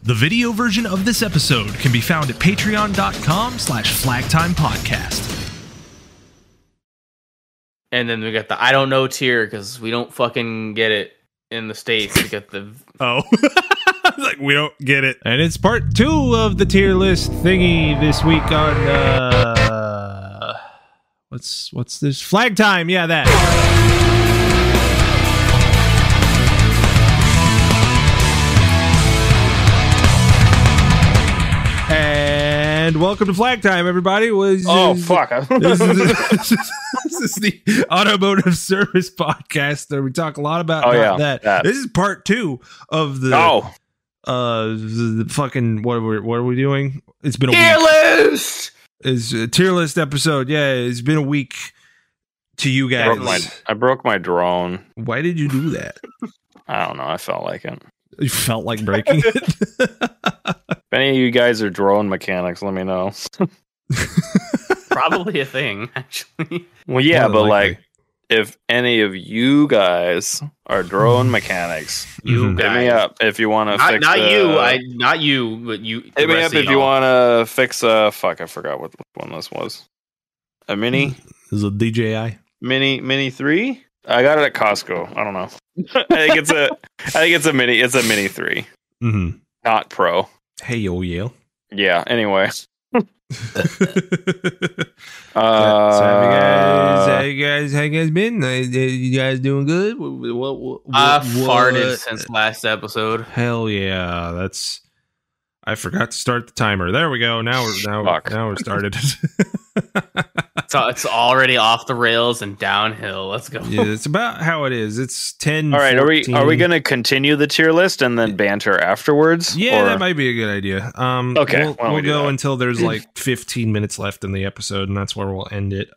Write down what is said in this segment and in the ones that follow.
The video version of this episode can be found at patreon.com/flagtimepodcast. And then we got the I don't know tier because we don't fucking get it in the States. We got the like we don't get it. And it's part 2 of the tier list thingy this week on what's this? Flag Time, yeah, that. And welcome to Flag Time, everybody. Fuck. This is the automotive service podcast where we talk a lot about that. This is part 2 of the the fucking what are we doing? It's been a tier list. Is a tier list episode. Yeah, it's been a week to you guys. I broke my drone. Why did you do that? I don't know. I felt like it. You felt like breaking it? If any of you guys are drone mechanics, let me know. Probably a thing, actually. Well, yeah, but like, if any of you guys are drone mechanics, hit me up if you want to fix. Not you, but you. Hit me up if you want to fix a. Fuck, I forgot what one this was. A mini. This is a DJI Mini 3. I got it at Costco. I don't know. I think it's a mini. It's a Mini 3. Mm-hmm. Not Pro. Hey, yo, Yale. Yeah. Anyway. So how you guys been? You guys doing good? I farted since last episode. Hell yeah! I forgot to start the timer. There we go. Now we're started. So it's already off the rails and downhill. Let's go. Yeah, it's about how it is. It's 10. All right, 14. are we going to continue the tier list and then banter afterwards? Yeah, that might be a good idea. Okay, we'll go until there's like 15 minutes left in the episode, and that's where we'll end it.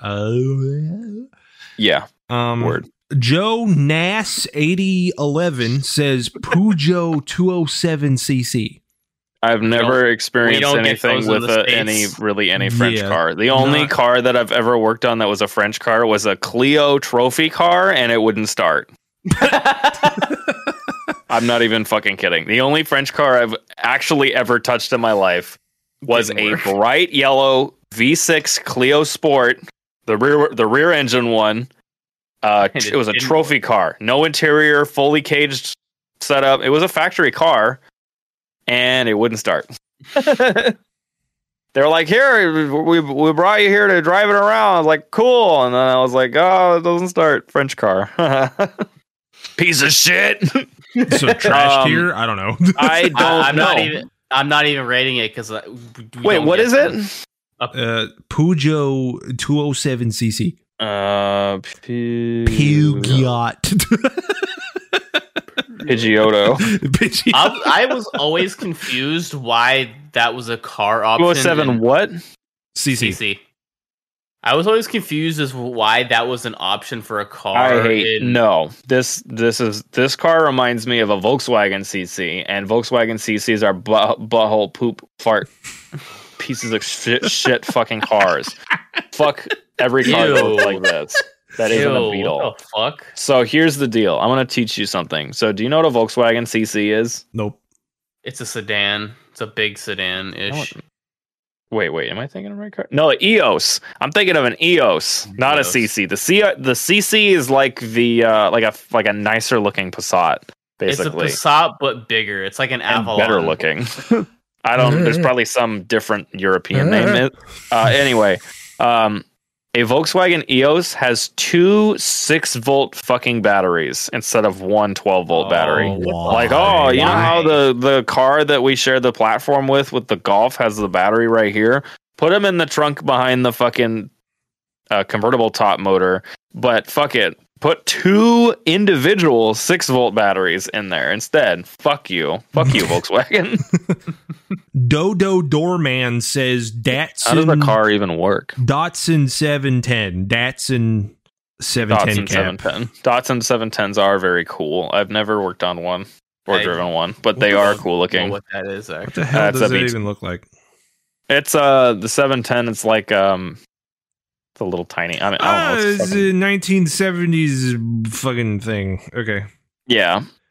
Yeah. Word. Joe Nass 8011 says Peugeot 207cc. I've never experienced anything with any French car. The only car that I've ever worked on that was a French car was a Clio trophy car, and it wouldn't start. I'm not even fucking kidding. The only French car I've actually ever touched in my life was a bright yellow V6 Clio Sport, the rear engine one. It was a trophy car, no interior, fully caged setup. It was a factory car. And it wouldn't start. They're like, here, we brought you here to drive it around. I was like, cool. And then I was like, oh, it doesn't start. French car. Piece of shit. So trashed here? I don't know. I don't know. I'm not even rating it because. Wait, what is it? Peugeot 207cc. Peugeot. Pidgeotto. I was always confused why that was a car option. 207 what? CC. I was always confused as why that was an option for a car. This car reminds me of a Volkswagen CC, and Volkswagen CCs are butthole poop fart pieces of shit fucking cars. Fuck every car that looks like this. That isn't a Beetle. What the fuck? So here's the deal. I'm going to teach you something. So do you know what a Volkswagen CC is? Nope. It's a sedan. It's a big sedan-ish. Wait. Am I thinking of the right car? No, EOS. I'm thinking of an EOS, not a CC. The CC is like the like a nicer looking Passat, basically. It's a Passat but bigger. It's like an Avalon. Better looking. There's probably some different European name. Anyway, a Volkswagen EOS has 2 6-volt fucking batteries instead of one 12-volt battery. Why? You know how the car that we share the platform with the Golf has the battery right here? Put them in the trunk behind the fucking convertible top motor, but fuck it. Put 2 individual 6-volt batteries in there instead. Fuck you, Volkswagen. Dodo Doorman says Datsun. How does the car even work? Datsun 710. Datsun 710. Datsun 710s are very cool. I've never worked on one or driven one, but they are cool looking. What that is, actually. What the hell does it even look like? It's the 710. It's like It's a little tiny. I mean, I don't know. It's a 1970s fucking thing. Okay. Yeah.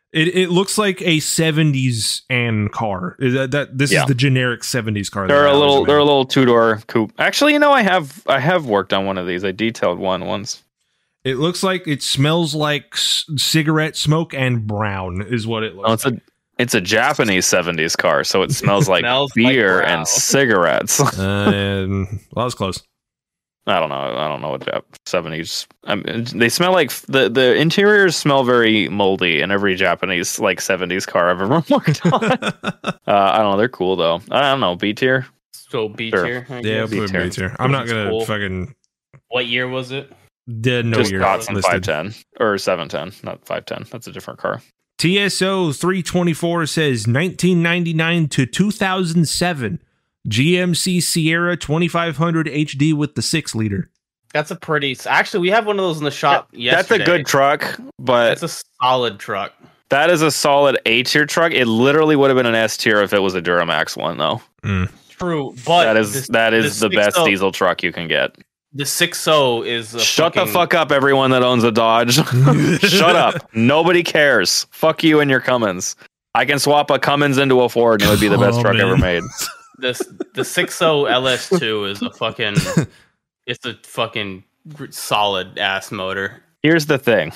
It looks like a 70s and car. This is the generic 70s car. They're a little two-door coupe. Actually, I have worked on one of these. I detailed one once. It looks like it smells like cigarette smoke and brown is what it looks like. It's a Japanese 70s car, so it smells like beer and cigarettes. Well, that was close. I don't know what 70s. They smell like the interiors smell very moldy in every Japanese like 70s car I've ever worked on. I don't know. They're cool though. I don't know. B tier. So B tier. Sure. Yeah, B tier. I'm not gonna fucking. What year was it? No Just year. Datsun 510 or 710, not 510. That's a different car. TSO 324 says 1999 to 2007. GMC Sierra 2500 HD with the 6-liter. That's a pretty. Actually, we have one of those in the shop yesterday. That's a good truck, but it's a solid truck. That is a solid A tier truck. It literally would have been an S tier if it was a Duramax one, though. True, but that is the best diesel truck you can get. The 6.0 is shut the fuck up, everyone that owns a Dodge. Shut up. Nobody cares. Fuck you and your Cummins. I can swap a Cummins into a Ford and it would be the best truck ever made. The 6.0 LS2 is it's a fucking solid ass motor. Here's the thing.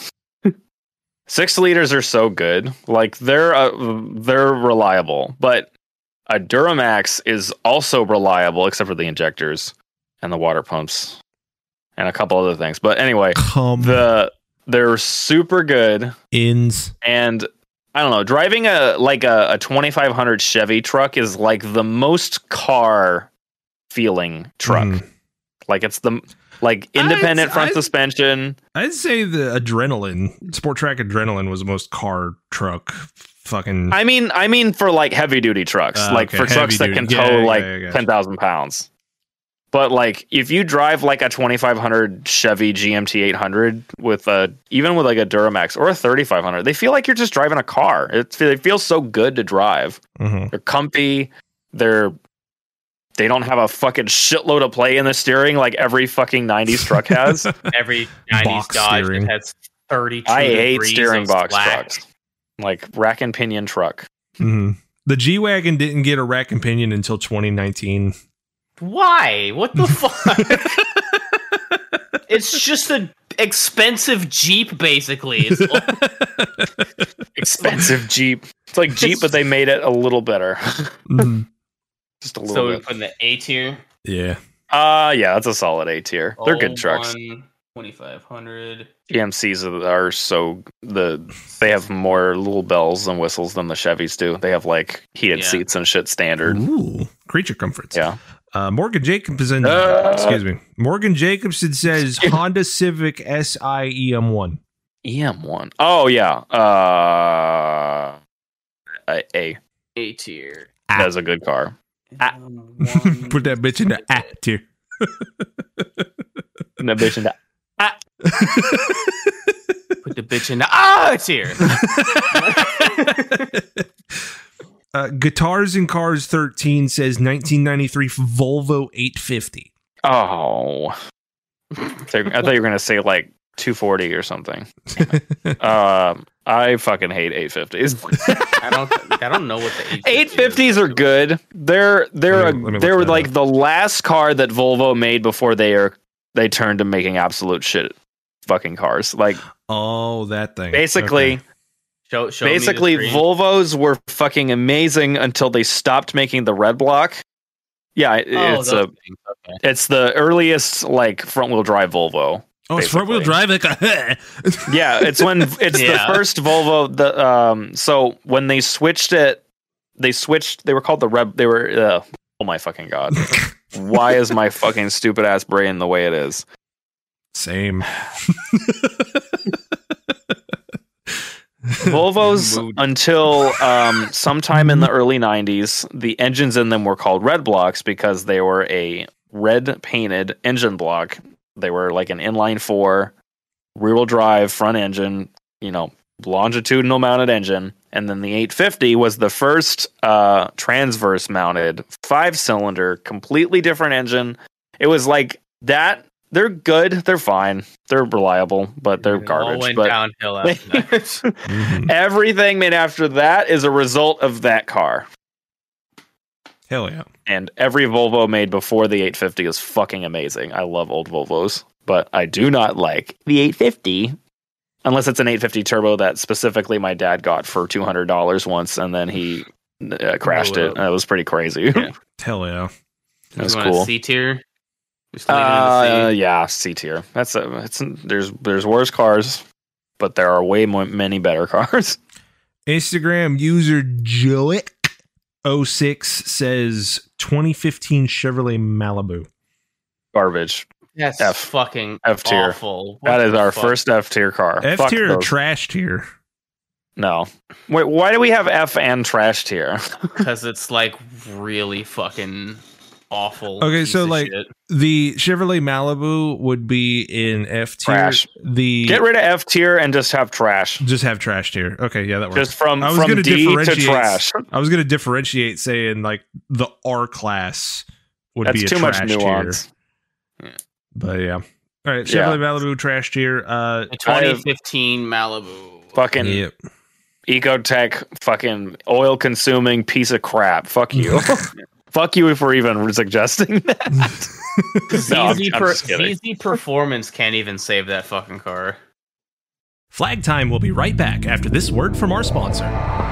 6 liters are so good. Like they're reliable, but a Duramax is also reliable except for the injectors and the water pumps and a couple other things. But anyway, they're super good. And I don't know, driving a 2500 Chevy truck is like the most car feeling truck. Like it's the independent front suspension. I'd say the Sport Track Adrenaline was the most car truck fucking. I mean for like heavy duty trucks, for trucks that can tow 10,000 pounds. But like if you drive like a 2500 Chevy GMT 800 even with like a Duramax or a 3500, they feel like you're just driving a car. It feels so good to drive. They're comfy. They don't have a fucking shitload of play in the steering like every fucking 90s truck has. Every 90s Dodge that has 32 I hate steering box trucks. Like rack and pinion truck. The G-Wagon didn't get a rack and pinion until 2019. Why? What the fuck? It's just an expensive Jeep, basically. Expensive Jeep. It's like Jeep, but they made it a little better. Just a little bit. So we put in the A tier? Yeah. Yeah, that's a solid A tier. They're good trucks. 2500. GMCs are so they have more little bells and whistles than the Chevys do. They have like heated seats and shit standard. Ooh, creature comforts. Yeah. Morgan Jacobson. Morgan Jacobson says Honda Civic Si EM1. EM1. Oh yeah. A tier. That's a good car. Put that bitch in the A tier. Put that bitch in the A. Put the bitch in the A tier. Guitars and Cars 13 says 1993 Volvo 850. Oh. I thought you were going to say like 240 or something. I fucking hate 850s. I don't know what the 850s are good. They're like the last car that Volvo made before they turned to making absolute shit fucking cars. Like that thing. Basically. Okay. Basically, Volvos were fucking amazing until they stopped making the red block. Yeah, it's the earliest like front wheel drive Volvo. Oh, it's front wheel drive. Yeah, it's when the first Volvo. So when they switched it, they were called the red. They were. Oh my fucking god! Why is my fucking stupid ass brain the way it is? Same. Volvos until sometime in the early 90s, the engines in them were called red blocks because they were a red painted engine block. They were like an inline 4 rear-wheel drive front engine, longitudinal mounted engine. And then the 850 was the first transverse mounted 5-cylinder, completely different engine. It was like that they're good. They're fine. They're reliable, but they're garbage. All went but downhill after that. Everything made after that is a result of that car. Hell yeah. And every Volvo made before the 850 is fucking amazing. I love old Volvos, but I do not like the 850 unless it's an 850 turbo that specifically my dad got for $200 once, and then he crashed it. It was pretty crazy. Yeah. Hell yeah. That was cool. C tier? Yeah, C tier. There's worse cars, but there are way many better cars. Instagram user Joic06 says 2015 Chevrolet Malibu. Garbage. That's fucking F tier. Awful. That is our first F tier car. F tier or trash tier? No. Wait, why do we have F and trash tier? Because it's like really fucking awful. Okay, so like the Chevrolet Malibu would be in F tier. Trash. Get rid of F tier and just have trash. Just have trash tier. Okay, yeah, that works. Just from D to trash. I was going to differentiate, saying like the R class would be a too trash much nuance. Tier. But yeah. All right, Chevrolet Malibu trash tier. 2015 Malibu. Fucking Ecotech, fucking oil consuming piece of crap. Fuck you. Fuck you if we're even suggesting that. ZZ Performance can't even save that fucking car. Flag Time will be right back after this word from our sponsor.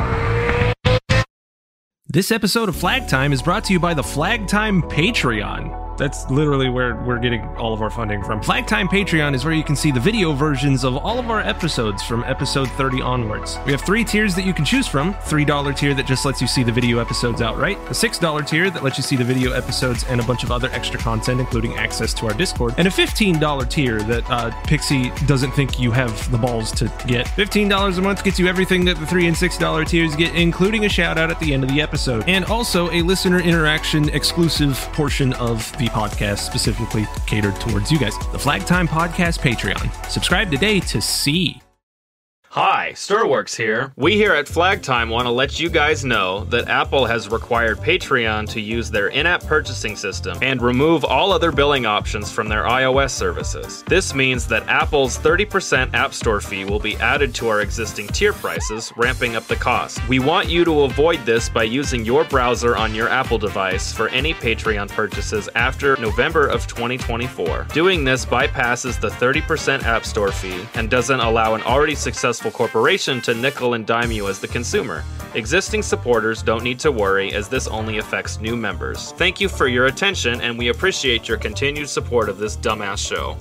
This episode of Flag Time is brought to you by the Flag Time Patreon. That's literally where we're getting all of our funding from. Flag Time Patreon is where you can see the video versions of all of our episodes from episode 30 onwards. We have 3 tiers that you can choose from. $3 tier that just lets you see the video episodes outright. A $6 tier that lets you see the video episodes and a bunch of other extra content, including access to our Discord. And a $15 tier that Pixie doesn't think you have the balls to get. $15 a month gets you everything that the $3 and $6 tiers get, including a shout out at the end of the episode. And also a listener interaction exclusive portion of the podcast specifically catered towards you guys. The Flag Time Podcast Patreon. Subscribe today to see. Hi, Stirworks here. We here at Flag Time want to let you guys know that Apple has required Patreon to use their in-app purchasing system and remove all other billing options from their iOS services. This means that Apple's 30% App Store fee will be added to our existing tier prices, ramping up the cost. We want you to avoid this by using your browser on your Apple device for any Patreon purchases after November of 2024. Doing this bypasses the 30% App Store fee and doesn't allow an already successful corporation to nickel and dime you as the consumer. Existing supporters don't need to worry, as this only affects new members. Thank you for your attention, and we appreciate your continued support of this dumbass show.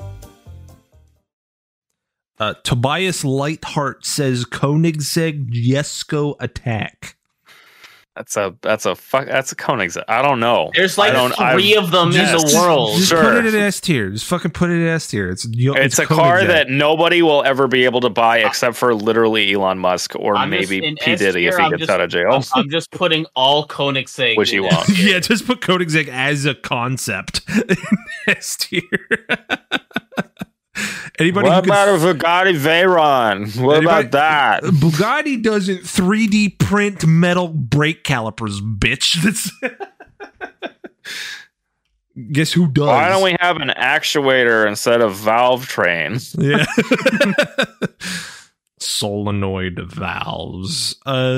Tobias Lightheart says Koenigsegg Jesko attack. That's a Koenigsegg. I don't know. There's like 3 of them in the world. Just put it in S tier. Just fucking put it in S tier. It's a car that nobody will ever be able to buy except for literally Elon Musk or maybe P. Diddy if he gets out of jail. I'm just putting all Koenigsegg. Which you want. Yeah, just put Koenigsegg as a concept in S tier. What about a Bugatti Veyron? What about that? Bugatti doesn't 3D print metal brake calipers, bitch. Guess who does? Why don't we have an actuator instead of valve trains? Yeah. Solenoid valves.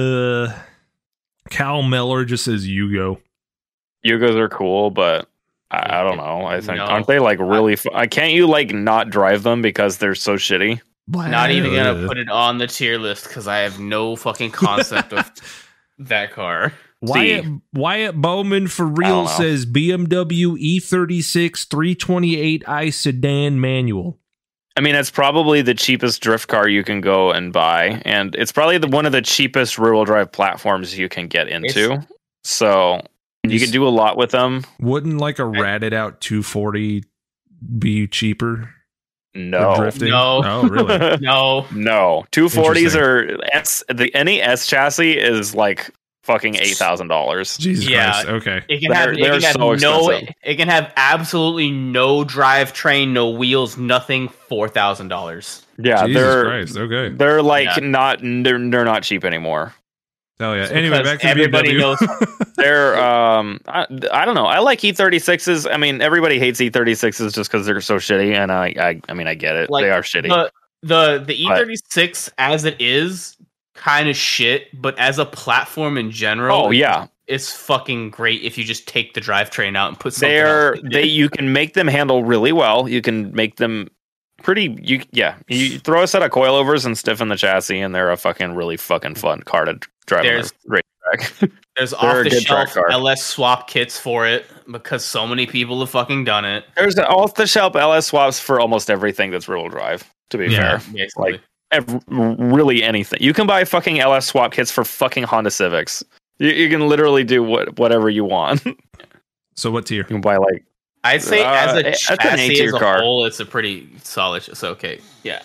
Cal Meller just says Yugo. Yugos are cool, but I don't know. I think aren't they like really? Can't you like not drive them because they're so shitty? Not even gonna put it on the tier list because I have no fucking concept of that car. Wyatt Bowman for real says BMW E36 328i sedan manual. I mean, it's probably the cheapest drift car you can go and buy, and it's probably one of the cheapest rear-wheel drive platforms you can get into. So. You can do a lot with them. Wouldn't like a ratted out 240 be cheaper? No. Drifting? No. Oh, really? No. 240s are any S chassis is like fucking $8,000. Jesus Christ. Okay. It can have absolutely no drivetrain, no wheels, nothing. $4,000. Yeah, Jesus Christ. Okay. They're like they're not cheap anymore. Oh yeah. Anyway, back to everybody BMW. knows. They're I don't know. I like E36s. I mean, everybody hates E36s just because they're so shitty, and I mean, I get it. Like, they are shitty. The E36 as it is kind of shit, but as a platform in general, it's fucking great if you just take the drivetrain out and put something else. You can make them handle really well. You can make them pretty. You throw a set of coilovers and stiffen the chassis, and they're a fucking really fucking fun car to drive on the racetrack. There's off-the-shelf LS swap kits for it because so many people have fucking done it. There's off-the-shelf LS swaps for almost everything that's rear-wheel drive. To be fair, basically. Like really anything. You can buy fucking LS swap kits for fucking Honda Civics. You can literally do whatever you want. So what tier? You can buy like. I'd say as a chassis as a whole, it's a pretty solid. It's okay. Yeah.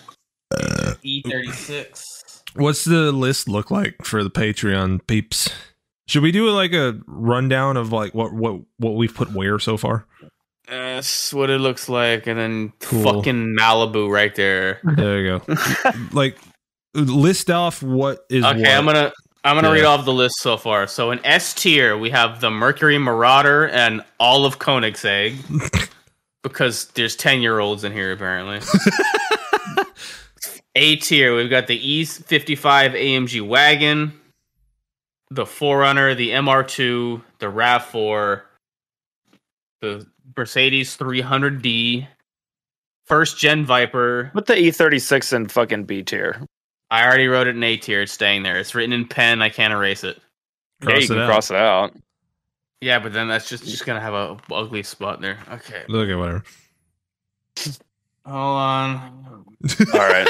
E36. What's the list look like for the Patreon peeps? Should we do like a rundown of like what we've put where so far? That's what it looks like, and then fucking Malibu right there. There you go. Like list off what is. Okay, what. I'm gonna read off the list so far. So in S tier, we have the Mercury Marauder and all of Koenigsegg, because there's 10-year-olds in here apparently. A tier, we've got the E55 AMG wagon, the 4Runner, the MR2, the RAV4, the Mercedes 300D, first gen Viper. Put the E36 in fucking B tier. I already wrote it in A tier. It's staying there. It's written in pen. I can't erase it. You can cross it out. Yeah, but then that's just gonna have a ugly spot there. Okay. Look at whatever. Hold on. All right.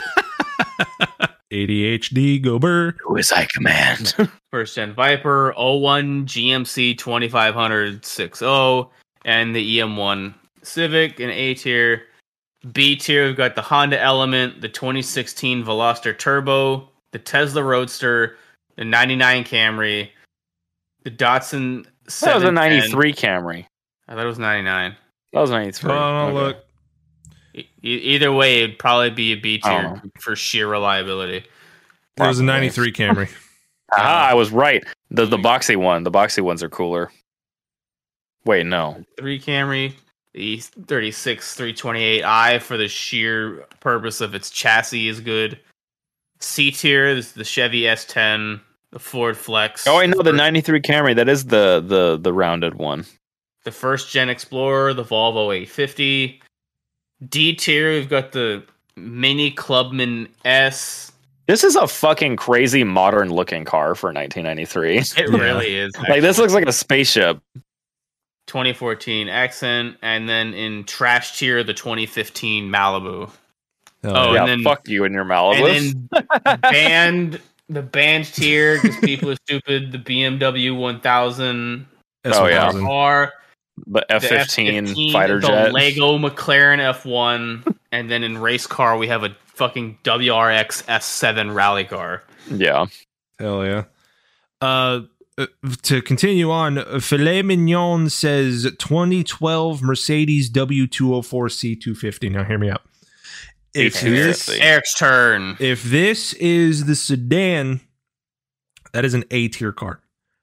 ADHD, go Burr. Who is I command? First gen Viper, 01 GMC 2500 6.0, and the EM1 Civic in A tier. B tier, we've got the Honda Element, the 2016 Veloster Turbo, the Tesla Roadster, the 99 Camry, the Datsun 710. That was a 93 Camry. I thought it was 99. That was 93. Oh, look. Either way, it'd probably be a B tier for sheer reliability. It was a 93 Camry. I was right. The boxy one. The boxy ones are cooler. Wait, no. 3 Camry. The 36 328i for the sheer purpose of its chassis is good. C tier is the Chevy S10, the Ford Flex. Oh, I know the 93 Camry. That is the rounded one. The first gen Explorer, the Volvo 850. D tier, we've got the Mini Clubman S. This is a fucking crazy modern looking car for 1993. It really is. Like this looks like a spaceship. 2014 Accent, and then in trash tier, the 2015 Malibu. And then fuck you and your Malibu. And then the band tier, because people are stupid. The BMW 1000. car. The F-15 fighter jet. The Lego McLaren F1, and then in race car we have a fucking WRX S7 rally car. Yeah. Hell yeah. To continue on, Filet Mignon says 2012 Mercedes W204 C250. Now hear me out. Eric's turn. If this is the sedan, that is an A tier car.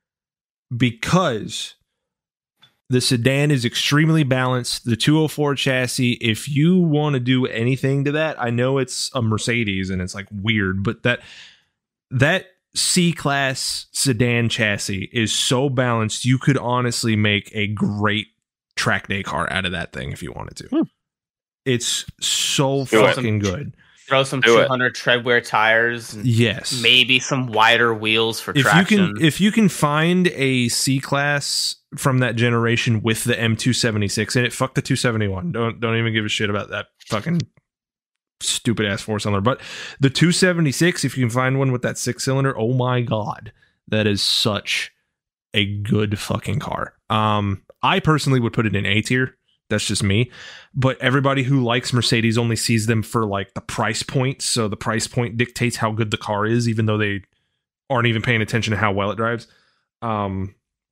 Because the sedan is extremely balanced. The 204 chassis, if you want to do anything to that, I know it's a Mercedes and it's like weird, but that C-Class sedan chassis is so balanced, you could honestly make a great track day car out of that thing if you wanted to. It's so fucking good. Throw some 200 treadwear tires. Yes. Maybe some wider wheels for traction. If you can find a C-Class from that generation with the M276 in it, fuck the 271. Don't even give a shit about that fucking stupid ass 4-cylinder. But the 276, if you can find one with that 6-cylinder, oh my god, that is such a good fucking car. I personally would put it in A tier. That's just me. But everybody who likes Mercedes only sees them for like the price point. So the price point dictates how good the car is, even though they aren't even paying attention to how well it drives. But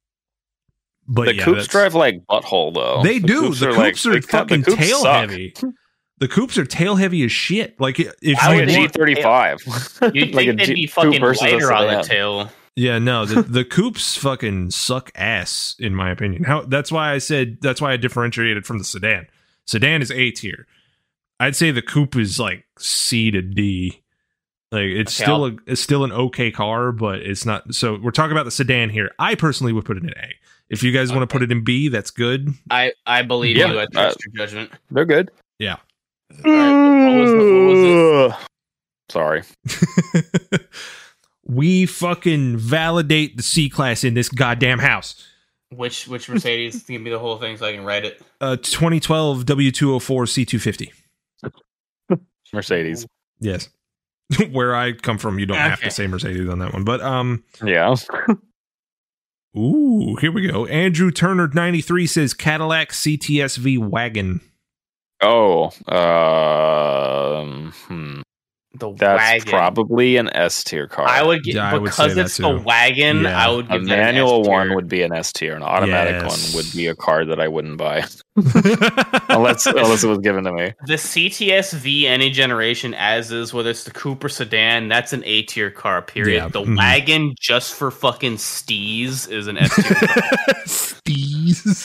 the coupes drive like butthole though. They do. The coupes are fucking tail heavy. The coupes are tail heavy as shit. Like if I like a G35. You'd think they'd be fucking lighter on the tail. Yeah, no, the coupes fucking suck ass, in my opinion. That's why I differentiated from the sedan. Sedan is A tier. I'd say the coupe is like C to D. Like it's still an okay car, but it's not. So we're talking about the sedan here. I personally would put it in A. If you guys want to put it in B, that's good. I believe you. I trust your judgment. They're good. Yeah. What was it? Sorry. We fucking validate the C class in this goddamn house. Which Mercedes? Give me the whole thing so I can write it. 2012 W204 C250. Mercedes. Yes. Where I come from, you don't have to say Mercedes on that one. But yeah. Ooh, here we go. Andrew Turner 93 says Cadillac CTS-V wagon. Oh, The that's wagon. Probably an S tier car. I would get because it's the wagon. Yeah. I would give a manual one would be an S tier. An automatic one would be a car that I wouldn't buy unless it was given to me. The CTS-V any generation as is, whether it's the coupe or sedan, that's an A tier car. Period. Yeah. The wagon just for fucking steez is an S tier car. Steez.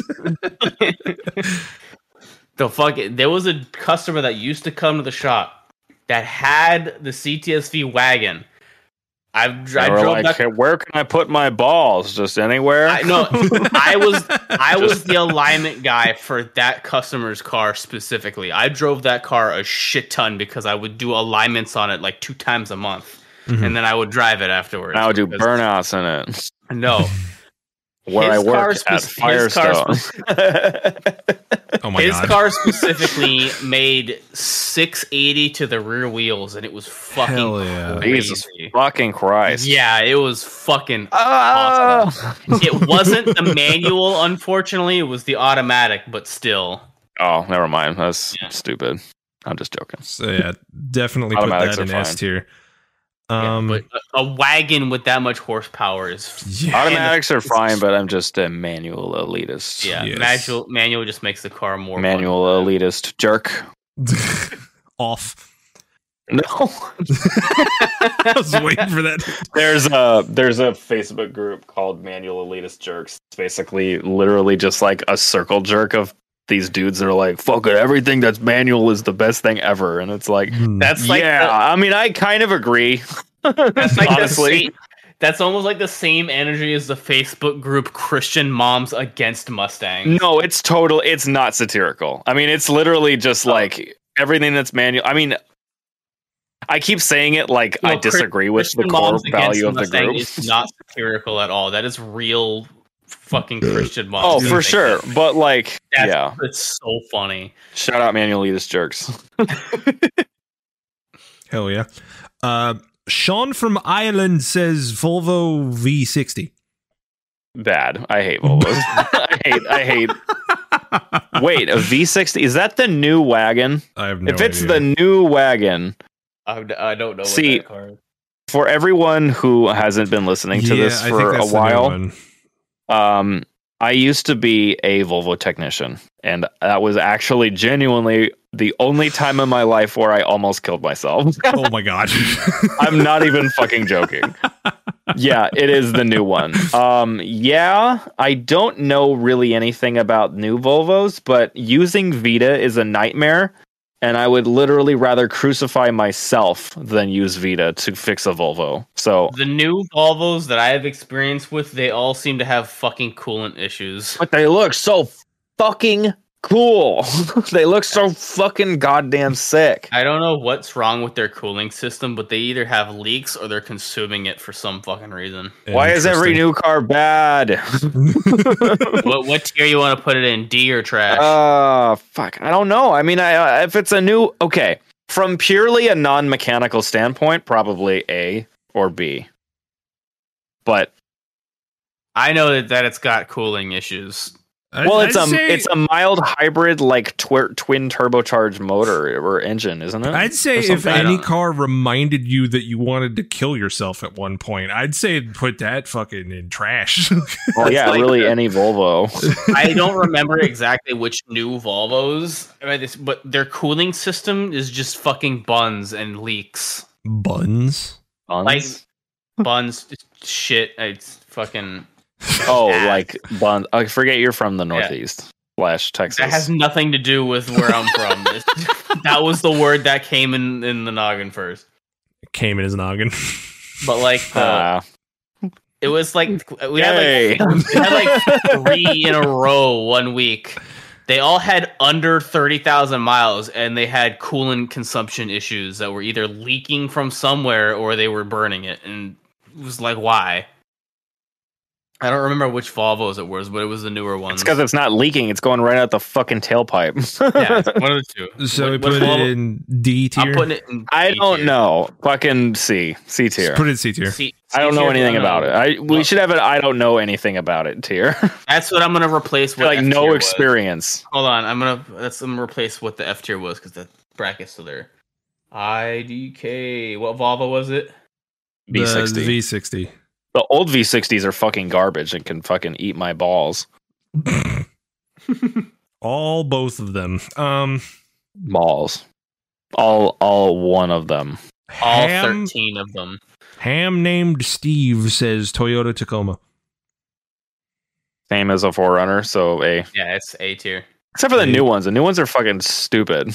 There was a customer that used to come to the shop that had the CTS-V wagon. I drove like, hey, where can I put my balls? Just anywhere? I was the alignment guy for that customer's car specifically. I drove that car a shit ton because I would do alignments on it like 2 times a month, and then I would drive it afterwards. I would do burnouts in it. No. Where I work at Firestone. Oh my His God. car specifically made 680 to the rear wheels, and it was fucking crazy. Jesus fucking Christ. Yeah, it was fucking awesome. It wasn't the manual, unfortunately. It was the automatic, but still. Oh, never mind. That's stupid. I'm just joking. So yeah, definitely put that in S tier. But a wagon with that much horsepower is automatics are fine, but I'm just a manual elitist. Yeah, yes. manual just makes the car more manual elitist jerk. Off. No, I was waiting for that. There's a Facebook group called Manual Elitist Jerks. It's basically literally just like a circle jerk of these dudes that are like, fuck it, everything that's manual is the best thing ever. And it's like, that's like, I mean, I kind of agree. That's like honestly. That's almost like the same energy as the Facebook group Christian Moms Against Mustangs. No, it's not satirical. I mean, it's literally just like everything that's manual. I mean, I keep saying it like I disagree with the core value of the group. It's not satirical at all. That is real fucking Christian moms. Oh, for sure. But like, it's so funny. Shout out Manual Elitist Jerks. Hell yeah. Sean from Ireland says Volvo V60. Bad. I hate Volvos. I hate. Wait, a V60? Is that the new wagon? I have no idea. If it's the new wagon, I don't know. See, what that car is. For everyone who hasn't been listening to this for a while, I used to be a Volvo technician, and that was actually genuinely the only time in my life where I almost killed myself. Oh my God. I'm not even fucking joking. Yeah, it is the new one. I don't know really anything about new Volvos, but using Vita is a nightmare, and I would literally rather crucify myself than use Vita to fix a Volvo. So the new Volvos that I have experience with, they all seem to have fucking coolant issues. But they look so fucking cool. They look so fucking goddamn sick. I don't know what's wrong with their cooling system, but they either have leaks or they're consuming it for some fucking reason. Why is every new car bad? What tier you want to put it in? D or trash? Fuck. I don't know. I mean, if it's a new... Okay. From purely a non-mechanical standpoint, probably A or B. But... I know that it's got cooling issues. Well, it's a mild hybrid, like twin turbocharged motor or engine, isn't it? I'd say if any car reminded you that you wanted to kill yourself at one point, I'd say put that fucking in trash. Well, yeah, like, really any Volvo. I don't remember exactly which new Volvos, but their cooling system is just fucking buns and leaks. Buns? Like, Buns, shit. It's fucking. Like buns. I forget you're from the Northeast / Texas. That has nothing to do with where I'm from. That was the word that came in the noggin first. It came in his noggin. But like, it was like we had like 3 in a row one week. They all had under 30,000 miles, and they had coolant consumption issues that were either leaking from somewhere or they were burning it. And it was like, why? I don't remember which Volvos it was, but it was the newer one. It's because it's not leaking; it's going right out the fucking tailpipe. Yeah, it's one of the two. So we put it in D tier. I'm putting it in. I don't know. Fucking C tier. Just put it in C tier. I don't know anything about it. We should have an I don't know anything about it tier. That's what I'm gonna replace with. Like no experience. Hold on, I'm gonna replace what the F tier was because the bracket's still there. IDK. What Volvo was it? V60. The V60. The old V60s are fucking garbage and can fucking eat my balls. Both of them. Balls. All one of them. All 13 of them. Ham named Steve says Toyota Tacoma. Same as a 4Runner, so A. Yeah, it's A tier. Except for the new ones. The new ones are fucking stupid.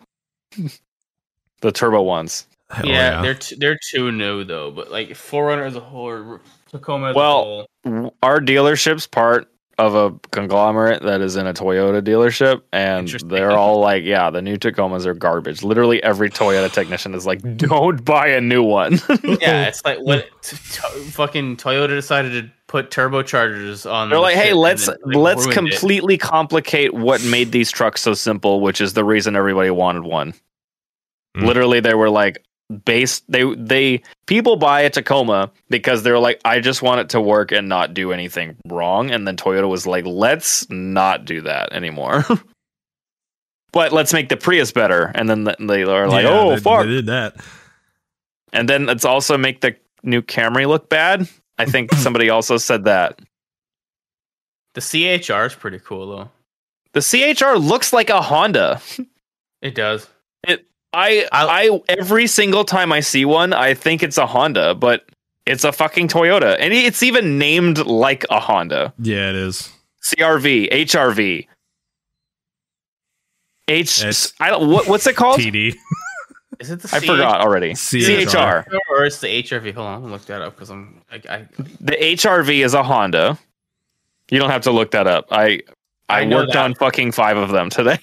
The turbo ones. Yeah, they're too new though. But like 4Runner as a whole, or Tacoma as a whole. Our dealership's part of a conglomerate that is in a Toyota dealership, and they're all like, yeah, the new Tacomas are garbage. Literally every Toyota technician is like, don't buy a new one. Yeah, it's like what fucking Toyota decided to put turbochargers on. They're like, hey, let's completely complicate what made these trucks so simple, which is the reason everybody wanted one. Literally, they were like, people buy a Tacoma because they're like, I just want it to work and not do anything wrong. And then Toyota was like, let's not do that anymore. But let's make the Prius better. And then they are like, fuck. They did that. And then let's also make the new Camry look bad. I think somebody also said that. The CHR is pretty cool though. The CHR looks like a Honda. It does. I every single time I see one, I think it's a Honda, but it's a fucking Toyota, and it's even named like a Honda. Yeah, it is. CRV, HRV, what's it called? TD. Is it the? I forgot already. CHR. Or it's the HRV. Hold on, I'm gonna look that up because The HRV is a Honda. You don't have to look that up. I worked on fucking 5 of them today.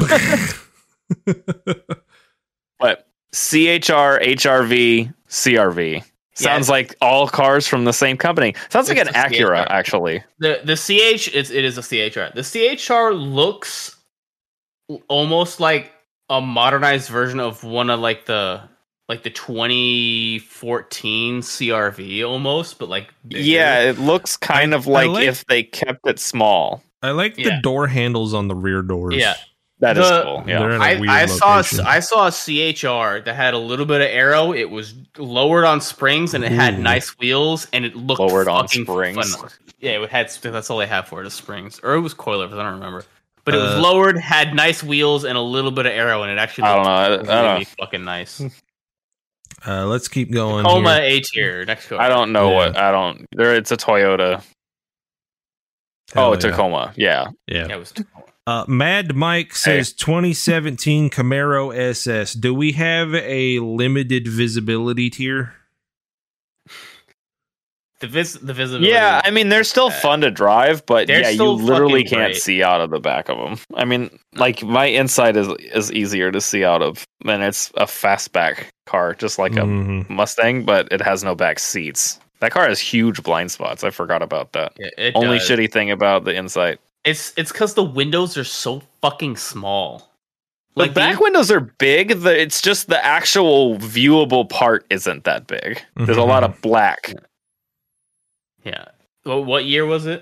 But CHR, HRV, CRV sounds like all cars from the same company. Sounds like an Acura, actually. The CH it is a CHR. The CHR looks almost like a modernized version of one of like the 2014 CRV almost, but like bigger. Yeah, it looks kind of like if they kept it small. I like the door handles on the rear doors. Yeah. That is cool. Yeah. I saw a CHR that had a little bit of aero. It was lowered on springs and it had nice wheels and it looked lowered on springs. Fun. Yeah, it had. That's all they have for it is springs, or it was coilovers. I don't remember, but it was lowered, had nice wheels and a little bit of aero, and it actually looked really fucking nice. Let's keep going. Tacoma A tier. Next car. I don't know what. I don't. It's a Toyota. Tacoma. Yeah. It was Tacoma. Mad Mike says 2017 Camaro SS. Do we have a limited visibility tier? The visibility. Yeah, I mean, they're still fun to drive, but you literally can't see out of the back of them. I mean, like, my inside is easier to see out of, and it's a fastback car, just like a Mustang, but it has no back seats. That car has huge blind spots. I forgot about that. Yeah, Only shitty thing about the inside. It's because the windows are so fucking small. Like, the back windows are big. It's just the actual viewable part isn't that big. There's a lot of black. Yeah. Well, what year was it?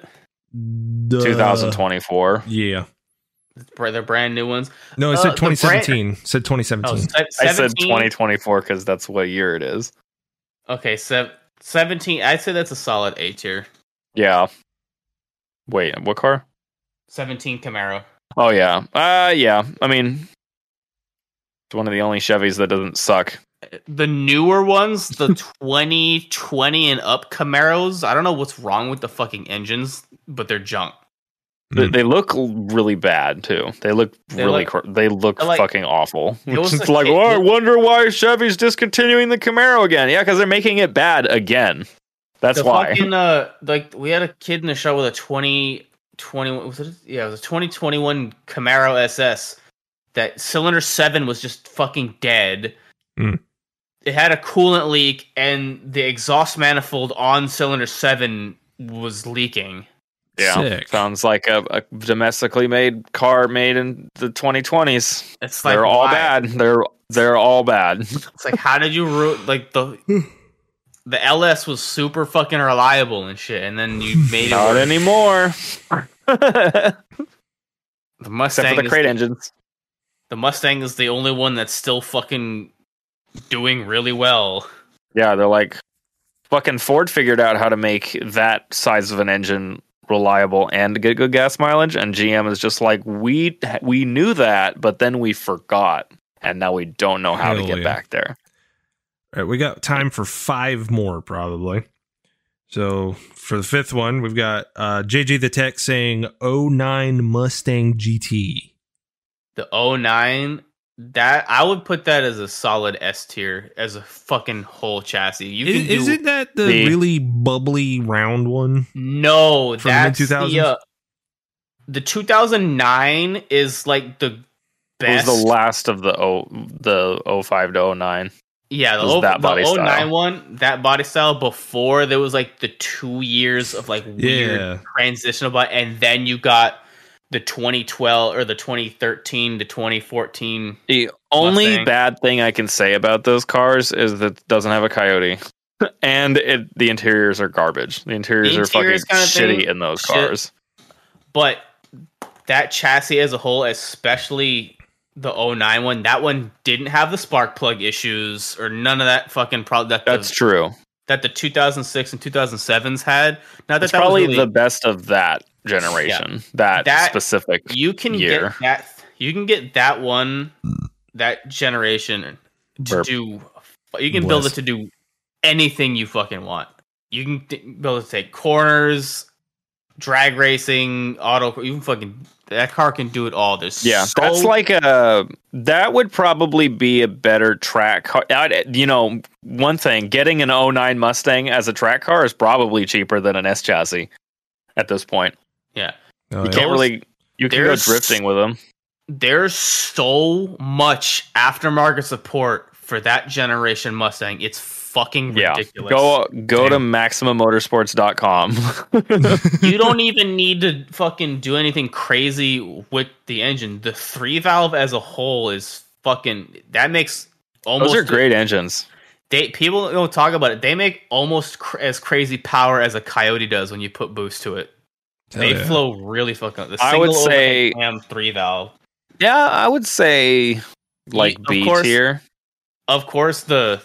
2024. Yeah. They're brand new ones. No, it said 2017. Said 2017. I said 2024 because that's what year it is. Okay, 17. I'd say that's a solid A tier. Yeah. Wait, what car? 17 Camaro. Oh, yeah. Yeah. I mean, it's one of the only Chevys that doesn't suck. the newer ones, the 2020 and up Camaros, I don't know what's wrong with the fucking engines, but they're junk. They look really bad too. They look fucking awful. It's like, well, I wonder why Chevy's discontinuing the Camaro again. Yeah, because they're making it bad again. That's why. Fucking, we had a kid in the show with a 2021. It was a 2021 Camaro SS. That cylinder 7 was just fucking dead. Mm. It had a coolant leak, and the exhaust manifold on cylinder 7 was leaking. Yeah, sick. Sounds like a domestically made car made in the 2020s. It's like, they're all bad. They're all bad. It's like, how did you the LS was super fucking reliable and shit, and then you made it not anymore. The Mustang, except for the crate engines. The Mustang is the only one that's still fucking doing really well. Yeah, they're like, fucking Ford figured out how to make that size of an engine reliable and get good gas mileage, and GM is just like, we knew that, but then we forgot, and now we don't know how to get back there. All right, we got time for 5 more probably. So for the 5th one, we've got JJ the Tech saying 09 Mustang GT. The 09, that I would put that as a solid S tier, as a fucking whole chassis. Isn't that the really bubbly round one? No, from that's the 2009 is like the best. It was the last of the 05 to 09. Yeah, the 09 one, that body style. Before there was like the 2 years of like weird transitional, and then you got the 2012 or the 2013 to 2014. The only Mustang. Bad thing I can say about those cars is that it doesn't have a Coyote, and the interiors are garbage. The interiors are fucking shitty in those cars. But that chassis as a whole, especially the 09 one, that one didn't have the spark plug issues or none of that fucking problem. That's true. That the 2006 and 2007s had. Not that's probably the best of that generation. Yeah. That specific year. You can get that one, that generation to do. You can build it to do anything you fucking want. You can build it to take corners, drag racing, auto. You can fucking. That car can do it all. That's like that would probably be a better track car. One thing, getting an 09 Mustang as a track car is probably cheaper than an S chassis at this point. Yeah. You can't really, you can go drifting with them. There's so much aftermarket support for that generation Mustang. It's fucking ridiculous. Go to MaximumMotorsports.com. You don't even need to fucking do anything crazy with the engine. The 3-valve as a whole is fucking. That makes almost. Those are great engines. People don't talk about it. They make almost as crazy power as a Coyote does when you put boost to it. They flow really fucking. The I would say 3-valve. Yeah, I would say like B tier. Of course, the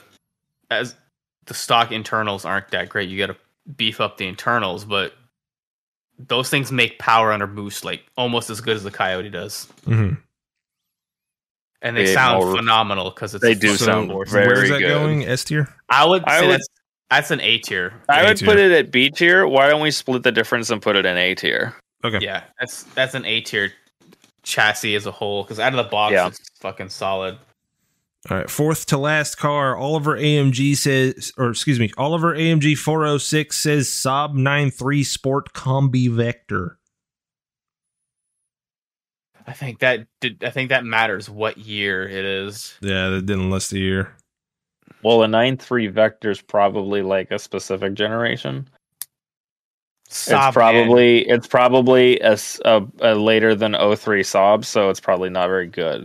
stock internals aren't that great. You got to beef up the internals, but those things make power under boost like almost as good as the Coyote does. Mm-hmm. And they sound phenomenal because they do sound very where's that good. Going S tier? I would say that's an A tier. I would put it at B tier. Why don't we split the difference and put it in A tier? Okay. Yeah, that's an A tier chassis as a whole because out of the box it's fucking solid. All right, 4th to last car, Oliver AMG Oliver AMG 406 says Saab 93 Sport Combi Vector. I think that matters what year it is. Yeah, that didn't list the year. Well, a 9.3 Vector is probably like a specific generation. Saab, it's probably a later than 03 Saab, so it's probably not very good.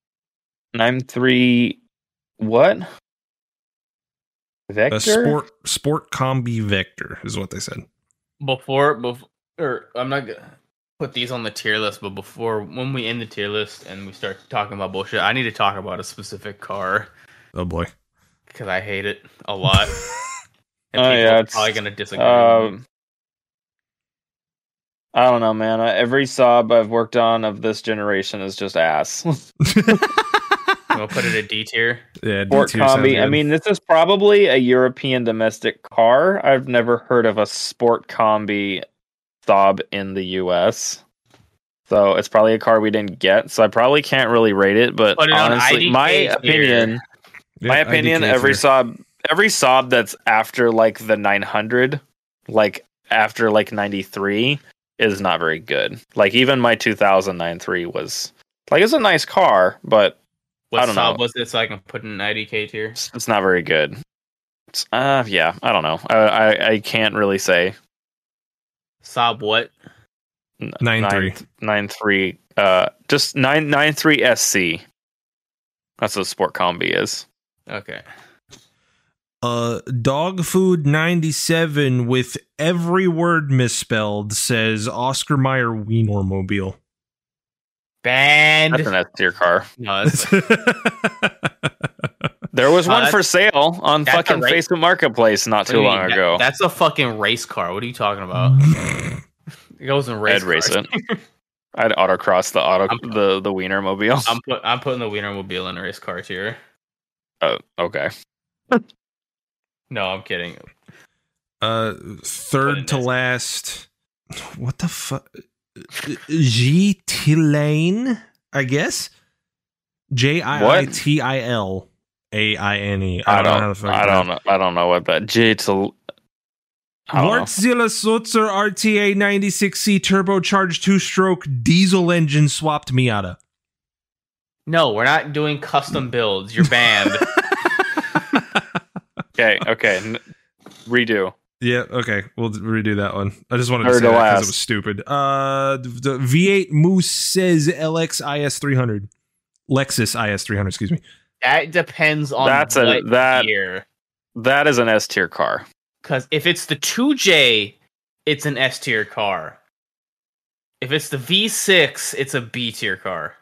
9.3 what? Vector? Sport Combi Vector is what they said. Before I'm not gonna put these on the tier list, but when we end the tier list and we start talking about bullshit, I need to talk about a specific car. Oh boy. Because I hate it a lot. And it's probably gonna disagree. I don't know, man. Every Saab I've worked on of this generation is just ass. Well, gonna put it a D tier. Yeah, Sport Combi. I mean, this is probably a European domestic car. I've never heard of a Sport Combi Saab in the US. So it's probably a car we didn't get. So I probably can't really rate it. But honestly, my opinion, every Saab that's after like the 900, like after like 93, is not very good. Like even my 2009 was like, it's a nice car, but I don't know. Was it so I can put in an IDK tier? It's not very good. Yeah, I don't know. I can't really say. Saab what? 93. Just 993 SC. That's what Sport Combi is. Okay. Dog Food 97 with every word misspelled says Oscar Mayer Wienermobile. Banned. That's an S tier car. No, there was one for sale on fucking Facebook Marketplace not too long ago. That's a fucking race car. What are you talking about? It goes in race. I'd race it. I'd autocross the Wienermobile. I'm putting the Wienermobile in a race car tier. Oh, okay. No, I'm kidding. Third to last. What the fuck? Gitilane, I guess. Jiitil AINE. I don't know what that Gitil. Wärtsilä Sulzer RTA 96C turbocharged 2-stroke diesel engine swapped Miata. No, we're not doing custom builds. You're banned. Okay. Redo. Yeah, okay. We'll redo that one. I just wanted to say that because it was stupid. The V8 Moose says LX IS300. Lexus IS300, excuse me. That depends on year. That is an S tier car. Because if it's the 2J, it's an S tier car. If it's the V6, it's a B tier car.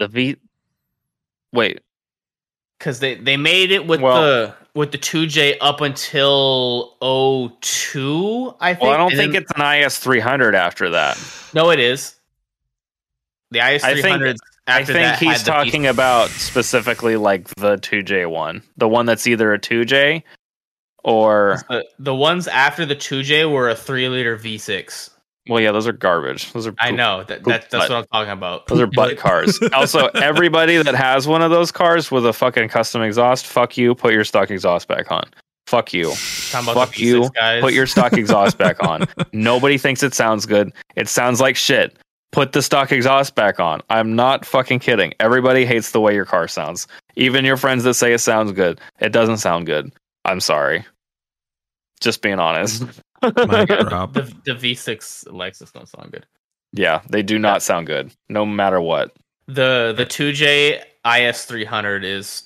Wait. Because they made it with the 2J up until 02, I think. Well, I don't think it's an IS300 after that. No, it is. The IS300. I think he's talking about specifically like the 2J one, the one that's either a 2J or the ones after the 2J were a 3-liter V6. Well, yeah, those are garbage. Those are I know that's what I'm talking about. Those are butt cars. Also, everybody that has one of those cars with a fucking custom exhaust, fuck you. Put your stock exhaust back on. Fuck you. Fuck you. Guys. Put your stock exhaust back on. Nobody thinks it sounds good. It sounds like shit. Put the stock exhaust back on. I'm not fucking kidding. Everybody hates the way your car sounds. Even your friends that say it sounds good. It doesn't sound good. I'm sorry. Just being honest. The V6 Lexus don't sound good. Yeah, they do not sound good, no matter what. The 2J IS300 is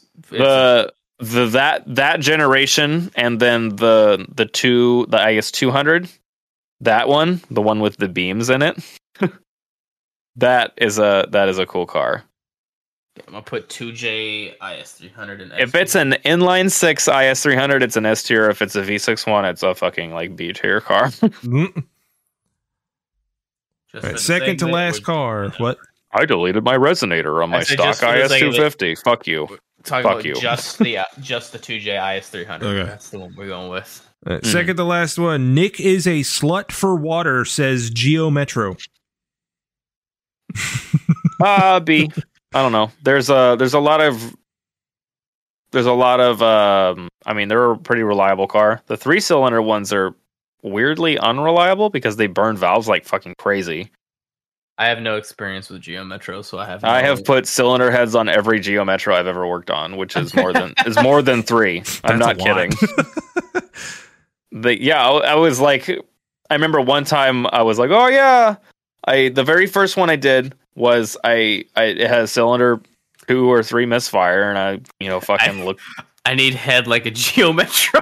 that generation, and then the IS200, that one, the one with the beams in it. that is a cool car. I'm gonna put 2J IS300 in S tier. If it's an inline 6 IS300, it's an S tier. If it's a V6 one, it's a fucking like B tier car. Right, second to last car. What? I deleted my resonator on my stock IS250. Fuck you. Fuck you. Just the 2J IS300. Okay. That's the one we're going with. Second to last one. Nick is a slut for water, says Geo Metro. B. I don't know. There's a lot of. I mean, they're a pretty reliable car. The 3-cylinder ones are weirdly unreliable because they burn valves like fucking crazy. I have no experience with Geo Metro, so I have. I have put cylinder heads on every Geo Metro I've ever worked on, which is more than 3. I'm not kidding. I was like, I remember one time I was like, oh yeah, the very first one I did was it had a cylinder 2 or 3 misfire, and I fucking looked. I need head like a Geo Metro.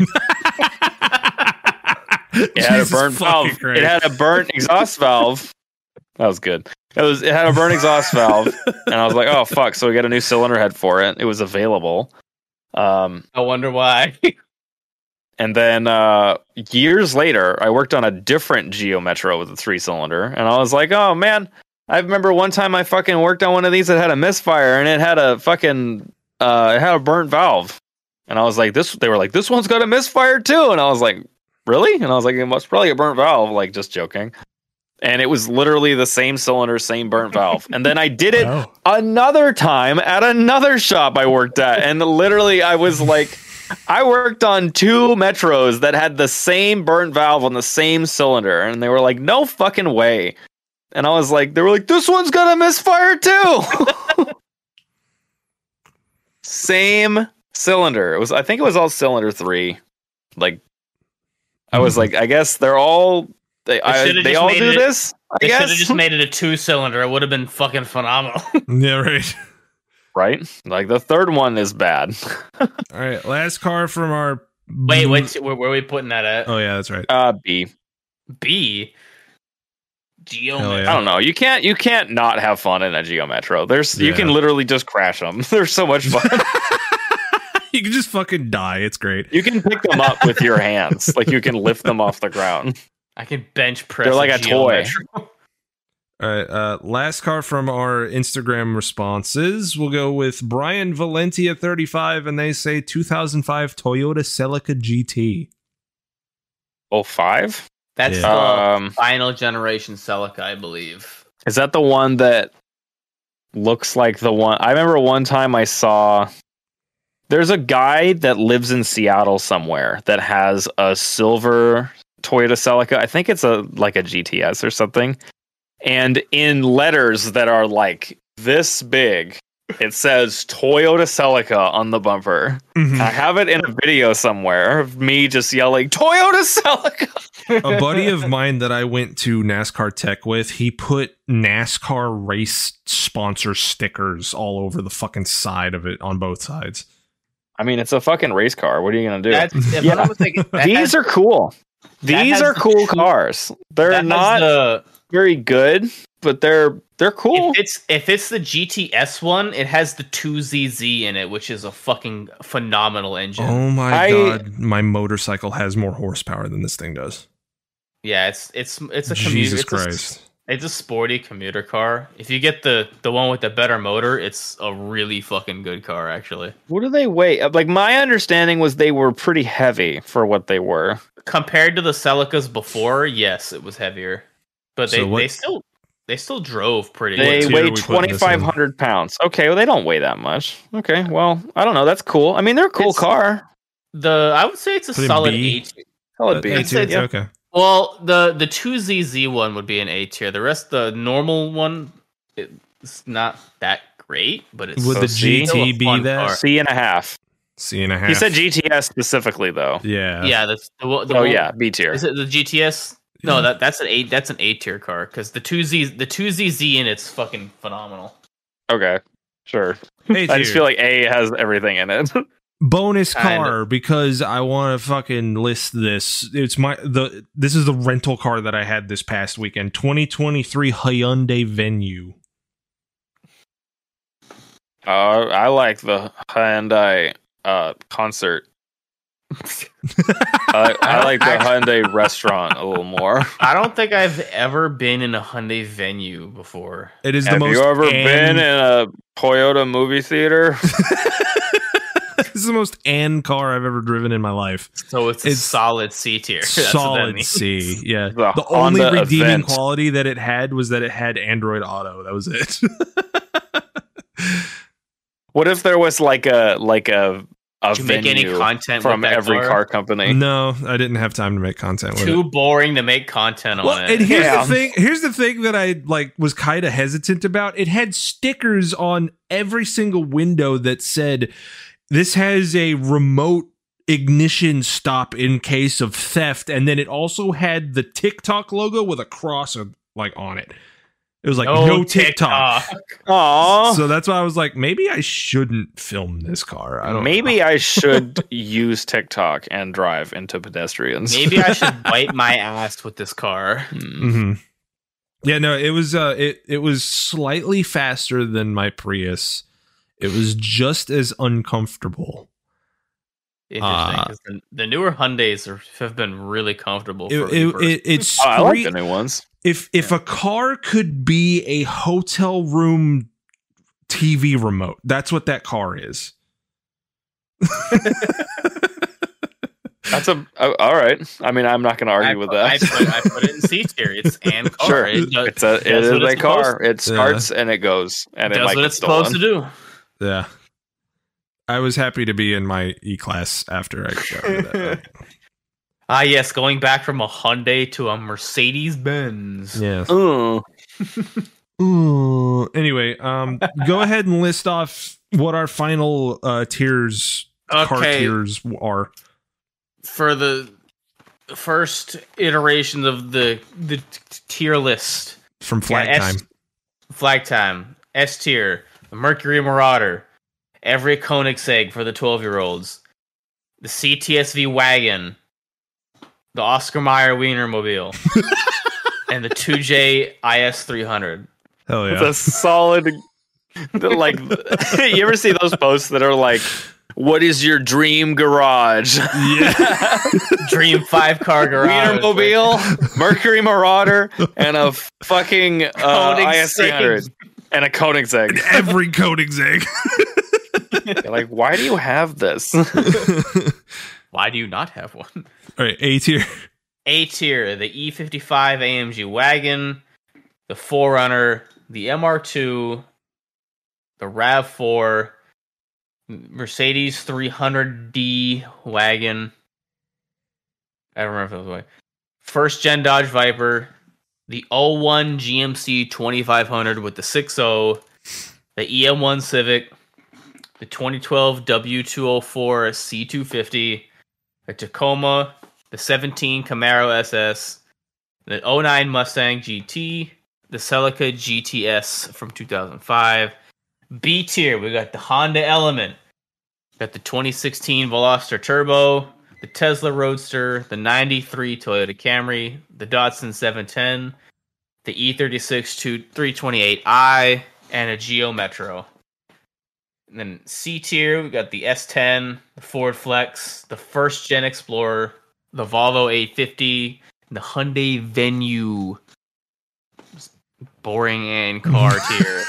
It had a burnt valve. It had a burnt exhaust valve. That was good. It had a burnt exhaust valve, and I was like, oh fuck! So we got a new cylinder head for it. It was available. I wonder why. And then years later, I worked on a different Geo Metro with a 3-cylinder, and I was like, oh man. I remember one time I fucking worked on one of these that had a misfire, and it had a fucking it had a burnt valve. And I was like, they were like, this one's got a misfire too. And I was like, really? And I was like, it must probably a burnt valve, like just joking. And it was literally the same cylinder, same burnt valve. And then I did it another time at another shop I worked at. And literally I was like, I worked on 2 Metros that had the same burnt valve on the same cylinder. And they were like, no fucking way. And I was like, they were like, this one's got a misfire too. Same cylinder. I think it was all cylinder 3. Like, I was like, I guess they're all. They all do this. They should have just made it a 2-cylinder. It would have been fucking phenomenal. Yeah, right. Right? Like the third one is bad. All right, last car from our. Wait, where are we putting that at? Oh yeah, that's right. B. Geo. Yeah. I don't know. You can't not have fun in a Geo Metro. You can literally just crash them. They're so much fun. You can just fucking die. It's great. You can pick them up with your hands. Like you can lift them off the ground. I can bench press. They're like a toy. All right. Last car from our Instagram responses. We'll go with Brian Valentia 35, and they say 2005 Toyota Celica GT. 05? That's the final generation Celica, I believe. Is that the one that looks like the one? I remember one time I saw. There's a guy that lives in Seattle somewhere that has a silver Toyota Celica. I think it's like a GTS or something. And in letters that are like this big, it says Toyota Celica on the bumper. Mm-hmm. I have it in a video somewhere of me just yelling, Toyota Celica! A buddy of mine that I went to NASCAR Tech with, he put NASCAR race sponsor stickers all over the fucking side of it on both sides. I mean, it's a fucking race car. What are you going to do? These are cool. These are cool cars. They're not very good, but they're cool. If it's the GTS one, it has the 2ZZ in it, which is a fucking phenomenal engine. Oh my god, my motorcycle has more horsepower than this thing does. Yeah, it's a commuter. Jesus Christ. It's a sporty commuter car. If you get the one with the better motor, it's a really fucking good car, actually. What do they weigh? Like, my understanding was they were pretty heavy for what they were. Compared to the Celicas before, yes, it was heavier. But they still drove pretty good. They weigh 2,500 pounds. Okay, well, they don't weigh that much. Okay, well, I don't know. That's cool. I mean, they're a cool car. I would say it's a solid A tier. Solid B. Yeah. Okay. Well, the 2ZZ one would be an A tier. The rest, the normal one, it's not that great, but it's would the GT be that? C&5. C&5. He said GTS specifically, though. Yeah. Yeah. B tier. Is it the GTS? No, that's an A tier car because the 2ZZ in it's fucking phenomenal. Okay, sure. I just feel like A has everything in it. Bonus car because I want to fucking list this. This is the rental car that I had this past weekend. 2023 Hyundai Venue. I like the Hyundai concert. I like the Hyundai restaurant a little more. I don't think I've ever been in a Hyundai Venue before. It is Have the most. Have you ever been in a Toyota movie theater? This is the most car I've ever driven in my life. So it's a solid C tier. Solid C, yeah. The only redeeming quality that it had was that it had Android Auto. That was it. What if there was like a Did you make any content from every car company? No, I didn't have time to make content with it. Too boring to make content on it. And here's the thing that I was kind of hesitant about. It had stickers on every single window that said this has a remote ignition stop in case of theft, and then it also had the TikTok logo with a cross on it. It was like no TikTok. Aww. So that's why I was like, maybe I shouldn't film this car. I should use TikTok and drive into pedestrians. Maybe I should wipe my ass with this car. Mm-hmm. Yeah, no, it was it was slightly faster than my Prius. It was just as uncomfortable. Interesting, because the newer Hyundais have been really comfortable. I like the new ones. If a car could be a hotel room TV remote, that's what that car is. That's all right. I mean, I'm not going to argue with that. I put it in C tier. It's and car. Sure, it is a car. It starts and it goes, and it does what it's supposed to do. Yeah, I was happy to be in my E-Class after I got rid of that. Yes, going back from a Hyundai to a Mercedes-Benz. Yes. Anyway, go ahead and list off what our final car tiers are. For the first iteration of the tier list from Flag Time, S tier, the Mercury Marauder, every Koenigsegg for the 12-year-olds, the CTSV wagon, the Oscar Mayer Wienermobile, and the 2J IS 300. Hell yeah! It's a solid. Like, you ever see those posts that are like, "What is your dream garage?" Yeah, dream 5-car garage. Wienermobile, Mercury Marauder, and a fucking IS 300, and a Koenigsegg. Every Koenigsegg. Like, why do you have this? Why do you not have one? All right, A tier. A tier, the E55 AMG wagon, the 4Runner, the MR2, the RAV4, Mercedes 300D wagon. I don't remember if that was first gen Dodge Viper, the 01 GMC 2500 with the 6.0, the EM1 Civic, the 2012 W204 C250, the Tacoma, the 17 Camaro SS, the 09 Mustang GT, the Celica GTS from 2005. B tier, we got the Honda Element, got the 2016 Veloster Turbo, the Tesla Roadster, the 93 Toyota Camry, the Datsun 710, the E36 328i, and a Geo Metro. And then C tier, we got the S10, the Ford Flex, the first gen Explorer, the Volvo 850, and the Hyundai Venue. Boring and car tier.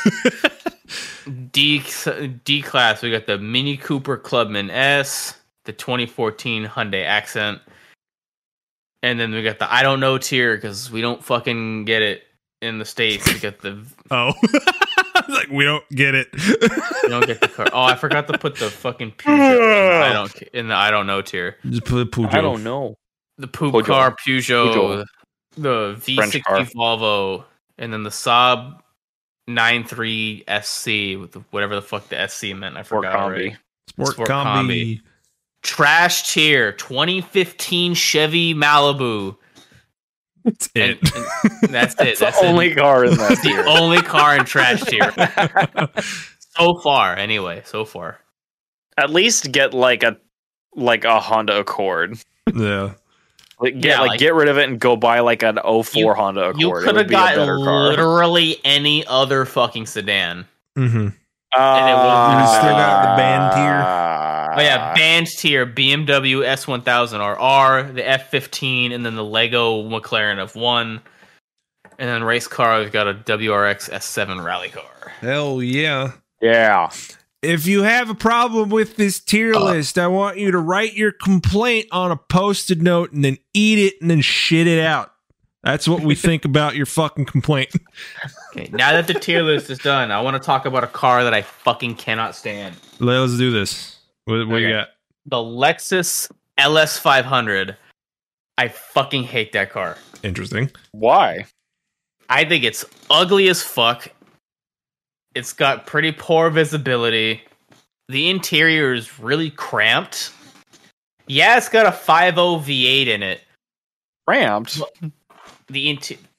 D class, we got the Mini Cooper Clubman S, the 2014 Hyundai Accent, and then we got the I don't know tier because we don't fucking get it in the States. We got the like we don't get it. We don't get the car. Oh, I forgot to put the fucking Peugeot in the I don't know tier. Just put Peugeot. I don't know. The poop car Peugeot, the V60 Volvo, and then the Saab 93 SC with whatever the fuck the SC meant. I forgot already. Sport Combi. Trash tier 2015 Chevy Malibu. That's it. And that's it. That's the only car in that tier. The only car in trash tier. So far, anyway. So far. At least get like a Honda Accord. Yeah. Get rid of it and go buy like an 04 Honda Accord. You could have got literally any other fucking sedan. Mm-hmm. And it was still got the band tier. Oh yeah, band tier: BMW S1000RR, the F15, and then the Lego McLaren F1, and then race car. We've got a WRX S7 rally car. Hell yeah! Yeah. If you have a problem with this tier list, I want you to write your complaint on a Post-it note and then eat it and then shit it out. That's what we think about your fucking complaint. Okay, now that the tier list is done, I want to talk about a car that I fucking cannot stand. Let's do this. What you got? The Lexus LS500. I fucking hate that car. Interesting. Why? I think it's ugly as fuck. It's got pretty poor visibility. The interior is really cramped. Yeah, it's got a 5.0 V8 in it. Cramped? The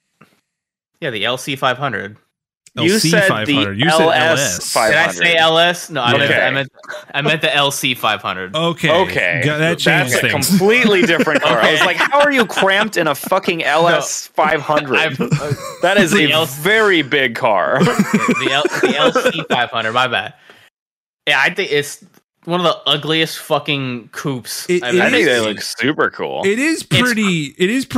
LC500. You said 500. You said LS 500. Did I say LS? No, I meant the LC 500. Okay. That changed things. That's a completely different car. I was like, how are you cramped in a fucking LS 500? That is a very big car. The LC 500. My bad. Yeah, I think it's one of the ugliest fucking coupes. I think they look super cool. It is pretty.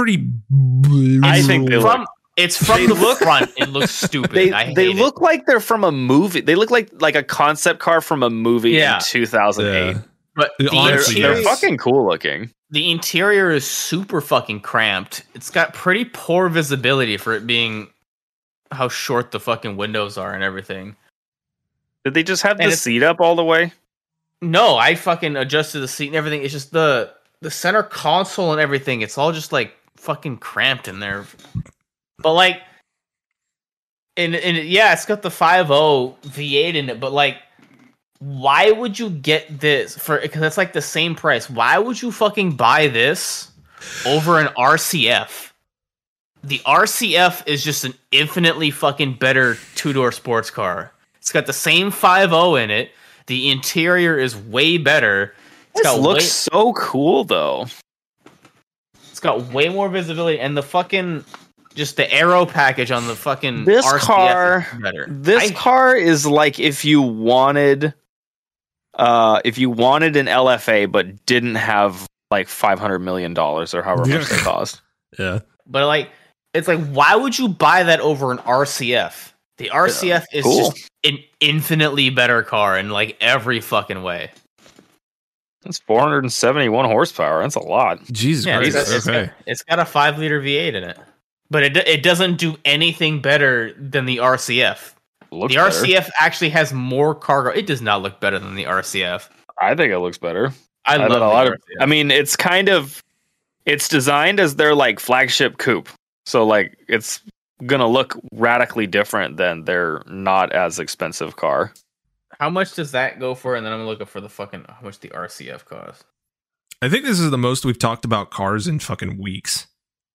I think they look. It's from the front. It looks stupid. They look like they're from a movie. They look like a concept car from a movie in 2008. But they're fucking cool looking. The interior is super fucking cramped. It's got pretty poor visibility for it being how short the fucking windows are and everything. Did they just have the seat up all the way? No, I fucking adjusted the seat and everything. It's just the center console and everything. It's all just like fucking cramped in there. But like, and yeah, it's got the 5.0 V8 in it. But like, why would you get this because it's like the same price? Why would you fucking buy this over an RCF? The RCF is just an infinitely fucking better two-door sports car. It's got the same 5.0 in it. The interior is way better. This looks so cool, though. It's got way more visibility, and the fucking just the aero package on the fucking this RCF car is better. This car is like if you wanted an LFA but didn't have like $500 million or however much they cost. Yeah, but like it's like why would you buy that over an RCF? The RCF is just an infinitely better car in like every fucking way. That's 471 horsepower. That's a lot. Jesus Christ. It's got a 5-liter V8 in it. But it doesn't do anything better than the RCF. The RCF actually has more cargo. It does not look better than the RCF. I think it looks better. I love a lot of. I mean, it's designed as their like flagship coupe. So like it's gonna look radically different than their not as expensive car. How much does that go for? And then I'm looking for the fucking how much the RCF costs. I think this is the most we've talked about cars in fucking weeks.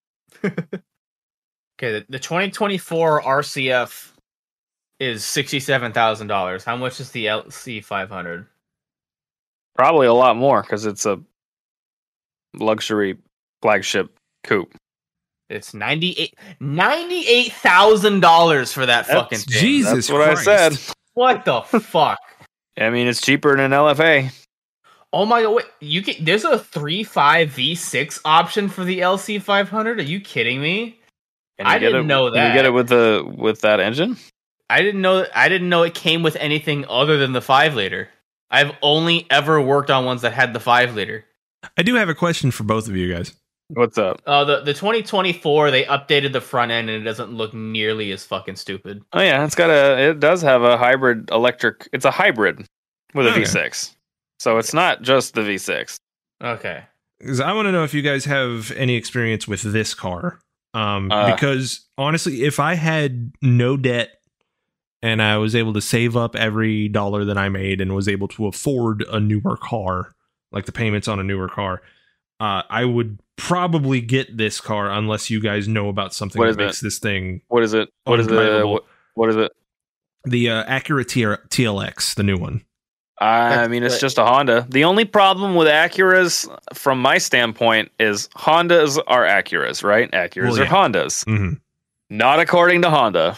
Okay, the 2024 RCF is $67,000. How much is the LC500? Probably a lot more because it's a luxury flagship coupe. It's $98,000 for that fucking thing. Jesus That's what Christ. I said. What the fuck? I mean, it's cheaper than an LFA. Oh my god! Wait, there's a 3.5 V6 option for the LC500. Are you kidding me? I didn't know that. Can you get it with that engine? I didn't know it came with anything other than the 5-liter. I've only ever worked on ones that had the 5-liter. I do have a question for both of you guys. What's up? The 2024 they updated the front end and it doesn't look nearly as fucking stupid. Oh yeah, it does have a hybrid electric. It's a hybrid with a V6, so it's not just the V6. Okay. Because I want to know if you guys have any experience with this car. Because honestly, if I had no debt and I was able to save up every dollar that I made and was able to afford a newer car, like the payments on a newer car, I would probably get this car unless you guys know about something that makes this thing. What is it? What is it? The Acura TLX, the new one. I mean, it's just a Honda. The only problem with Acuras, from my standpoint, is Hondas are Acuras, right? Acuras are Hondas. Mm-hmm. Not according to Honda.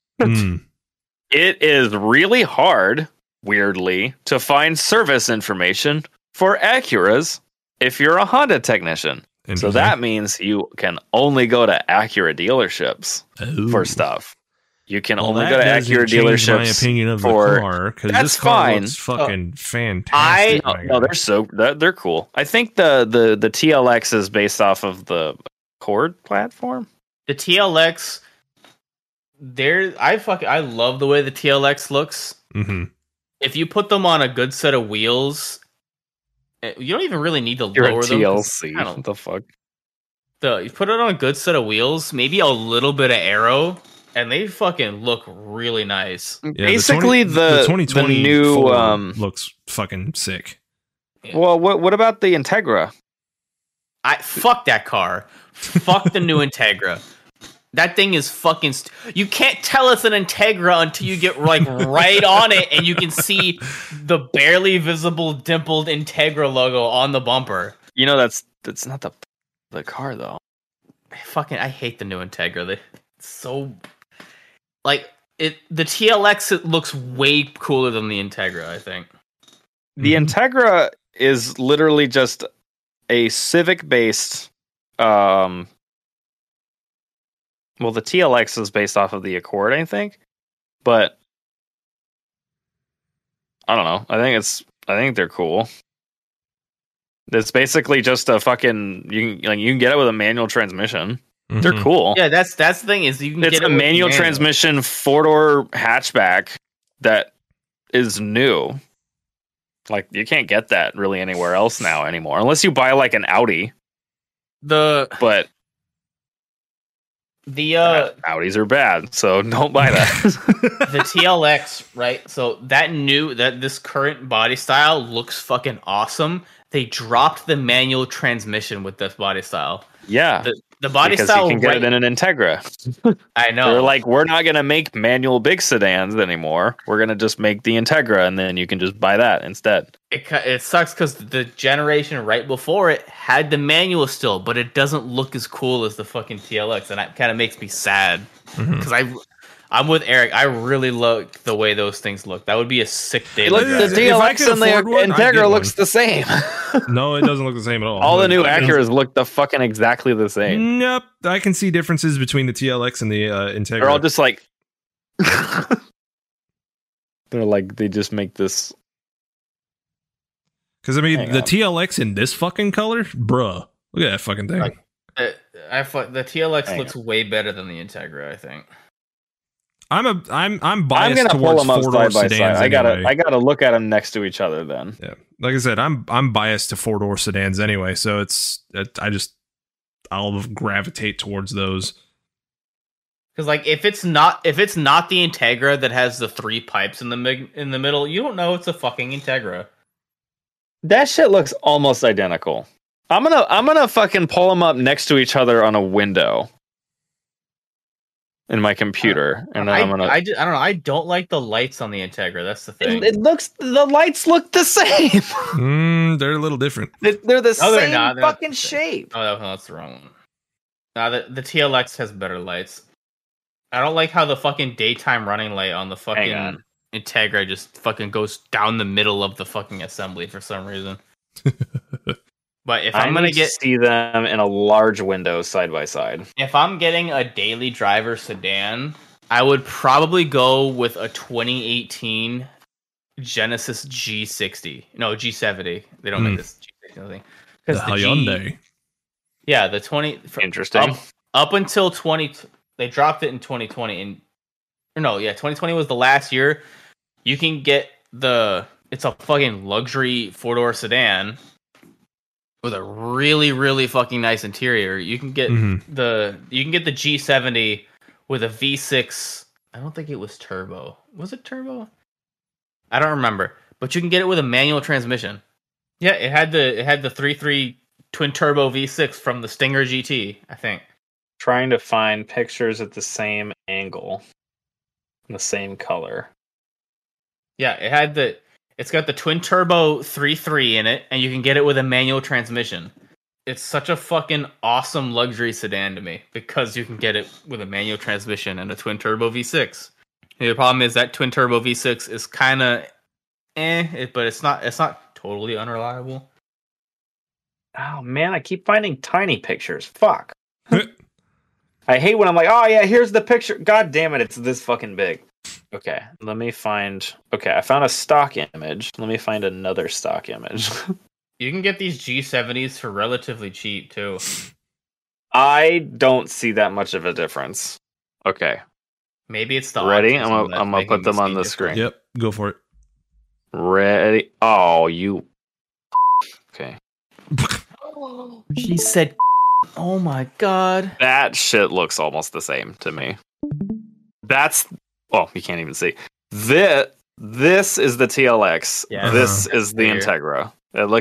It is really hard, weirdly, to find service information for Acuras if you're a Honda technician. So that means you can only go to Acura dealerships for stuff. You can only go to Acura dealerships. My opinion of the car, because this car looks fucking fantastic. They're cool. I think the TLX is based off of the Accord platform. The TLX, I love the way the TLX looks. Mm-hmm. If you put them on a good set of wheels, you don't even really need to lower them. TLC. What the fuck? You put it on a good set of wheels, maybe a little bit of aero, and they fucking look really nice. Yeah, basically, the 2020 new looks fucking sick. Yeah. Well, what about the Integra? Fuck that car. Fuck the new Integra. That thing is fucking. You can't tell it's an Integra until you get like right on it and you can see the barely visible dimpled Integra logo on the bumper. You know that's not the car though. I hate the new Integra. It's so like the TLX. It looks way cooler than the Integra. I think the Integra is literally just a Civic based. Well, the TLX is based off of the Accord, I think, but I don't know. I think they're cool. It's basically just a fucking you can get it with a manual transmission. Mm-hmm. They're cool. Yeah, that's the thing is you can get a manual transmission 4-door hatchback that is new. Like you can't get that really anywhere else now anymore, unless you buy like an Audi. Audis are bad, so don't buy that. The TLX, right? So this current body style looks fucking awesome. They dropped the manual transmission with this body style. Yeah. The body because style, you can get it in an Integra. I know. They're like, we're not going to make manual big sedans anymore. We're going to just make the Integra, and then you can just buy that instead. It sucks because the generation right before it had the manual still, but it doesn't look as cool as the fucking TLX, and that kind of makes me sad because I'm with Eric. I really like the way those things look. That would be a sick day. The TLX and the Integra looks the same. No, it doesn't look the same at all. All the new Acuras look the fucking exactly the same. Nope. I can see differences between the TLX and the Integra. They're all just like... They're like, they just make this... Because, I mean, the TLX in this fucking color? Bruh. Look at that fucking thing. The TLX looks way better than the Integra, I think. I'm biased towards 4-door sedans. I gotta look at them next to each other then. Yeah, like I said, I'm biased to 4-door sedans anyway, so I'll gravitate towards those. Because like if it's not the Integra that has the 3 pipes in the middle, you don't know it's a fucking Integra. That shit looks almost identical. I'm gonna fucking pull them up next to each other on a window. In my computer, and then I don't know. I don't like the lights on the Integra. That's the thing. The lights look the same. They're a little different. They're the same fucking shape. Oh, that's the wrong one. No, the TLX has better lights. I don't like how the fucking daytime running light on the fucking Integra just fucking goes down the middle of the fucking assembly for some reason. But if I'm gonna see them in a large window side by side. If I'm getting a daily driver sedan, I would probably go with a 2018 Genesis G60. No, G70. They don't make this G60 thing. The Hyundai. Yeah, the 20. Interesting. Up until 20, they dropped it in 2020. 2020 was the last year. You can get it's a fucking luxury 4-door sedan. With a really, really fucking nice interior, you can get the G70 with a V6. I don't think it was turbo. Was it turbo? I don't remember. But you can get it with a manual transmission. Yeah, it had the 3.3 twin turbo V6 from the Stinger GT, I think. Trying to find pictures at the same angle, in the same color. Yeah, it's got the twin turbo 3.3 in it, and you can get it with a manual transmission. It's such a fucking awesome luxury sedan to me because you can get it with a manual transmission and a twin turbo V6. And the problem is that twin turbo V6 is kind of but it's not totally unreliable. Oh man, I keep finding tiny pictures. Fuck. I hate when I'm like, oh yeah, here's the picture. God damn it, it's this fucking big. Okay, I found a stock image. Let me find another stock image. You can get these G70s for relatively cheap, too. I don't see that much of a difference. Okay. Maybe it's the... Ready? I'm gonna put them on the screen. Yep, go for it. Ready? Oh, you... Okay. She said... Oh my god. That shit looks almost the same to me. Oh, you can't even see. This is the TLX. Yeah. This is the Integra. They look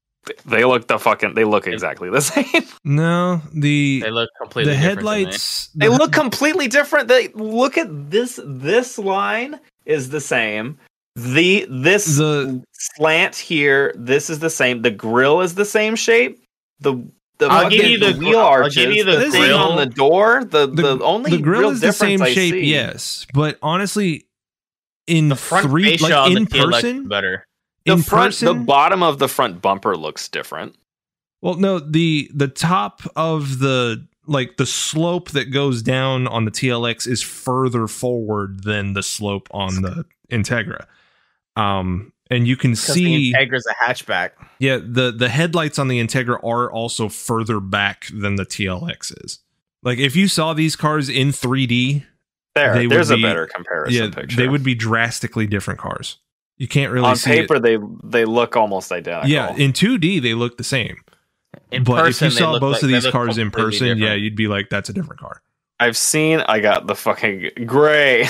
exactly the same. No, they look completely different. The headlights. They look completely different. They look at this. This line is the same. This slant here. This is the same. The grill is the same shape. I'll give you the wheel arches. I'll give you the thing on the door. The only grill real is the same I shape, see. Yes, but honestly, in the front in person, better. The bottom of the front bumper looks different. Well, no, the top of the slope that goes down on the TLX is further forward than the slope on the Integra. And you can see the Integra's a hatchback. Yeah, the headlights on the Integra are also further back than the TLX is. Like if you saw these cars in 3D, there's a better comparison picture. They would be drastically different cars. You can't really see on paper. They look almost identical. Yeah, in 2D they look the same. But if you saw both of these cars in person, different. Yeah, you'd be like, that's a different car. I got the fucking gray.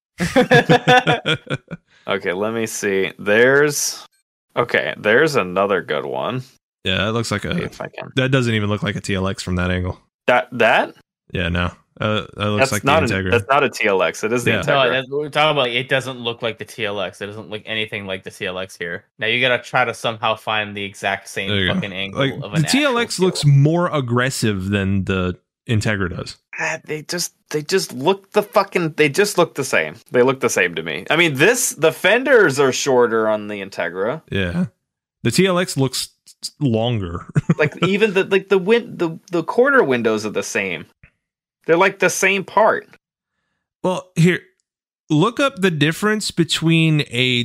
Okay, let me see. There's another good one. Yeah, that looks like that doesn't even look like a TLX from that angle. That? Yeah, no. That looks like the Integra. That's not a TLX. It is the Integra. No, we're talking about. It doesn't look like the TLX. It doesn't look anything like the TLX here. Now you gotta try to somehow find the exact same fucking angle like, of an. The TLX looks more aggressive than the Integra does. They just look the same. They look the same to me. I mean, the fenders are shorter on the Integra. Yeah, the TLX looks longer. Like even the quarter windows are the same. They're like the same part. Well, here, look up the difference between a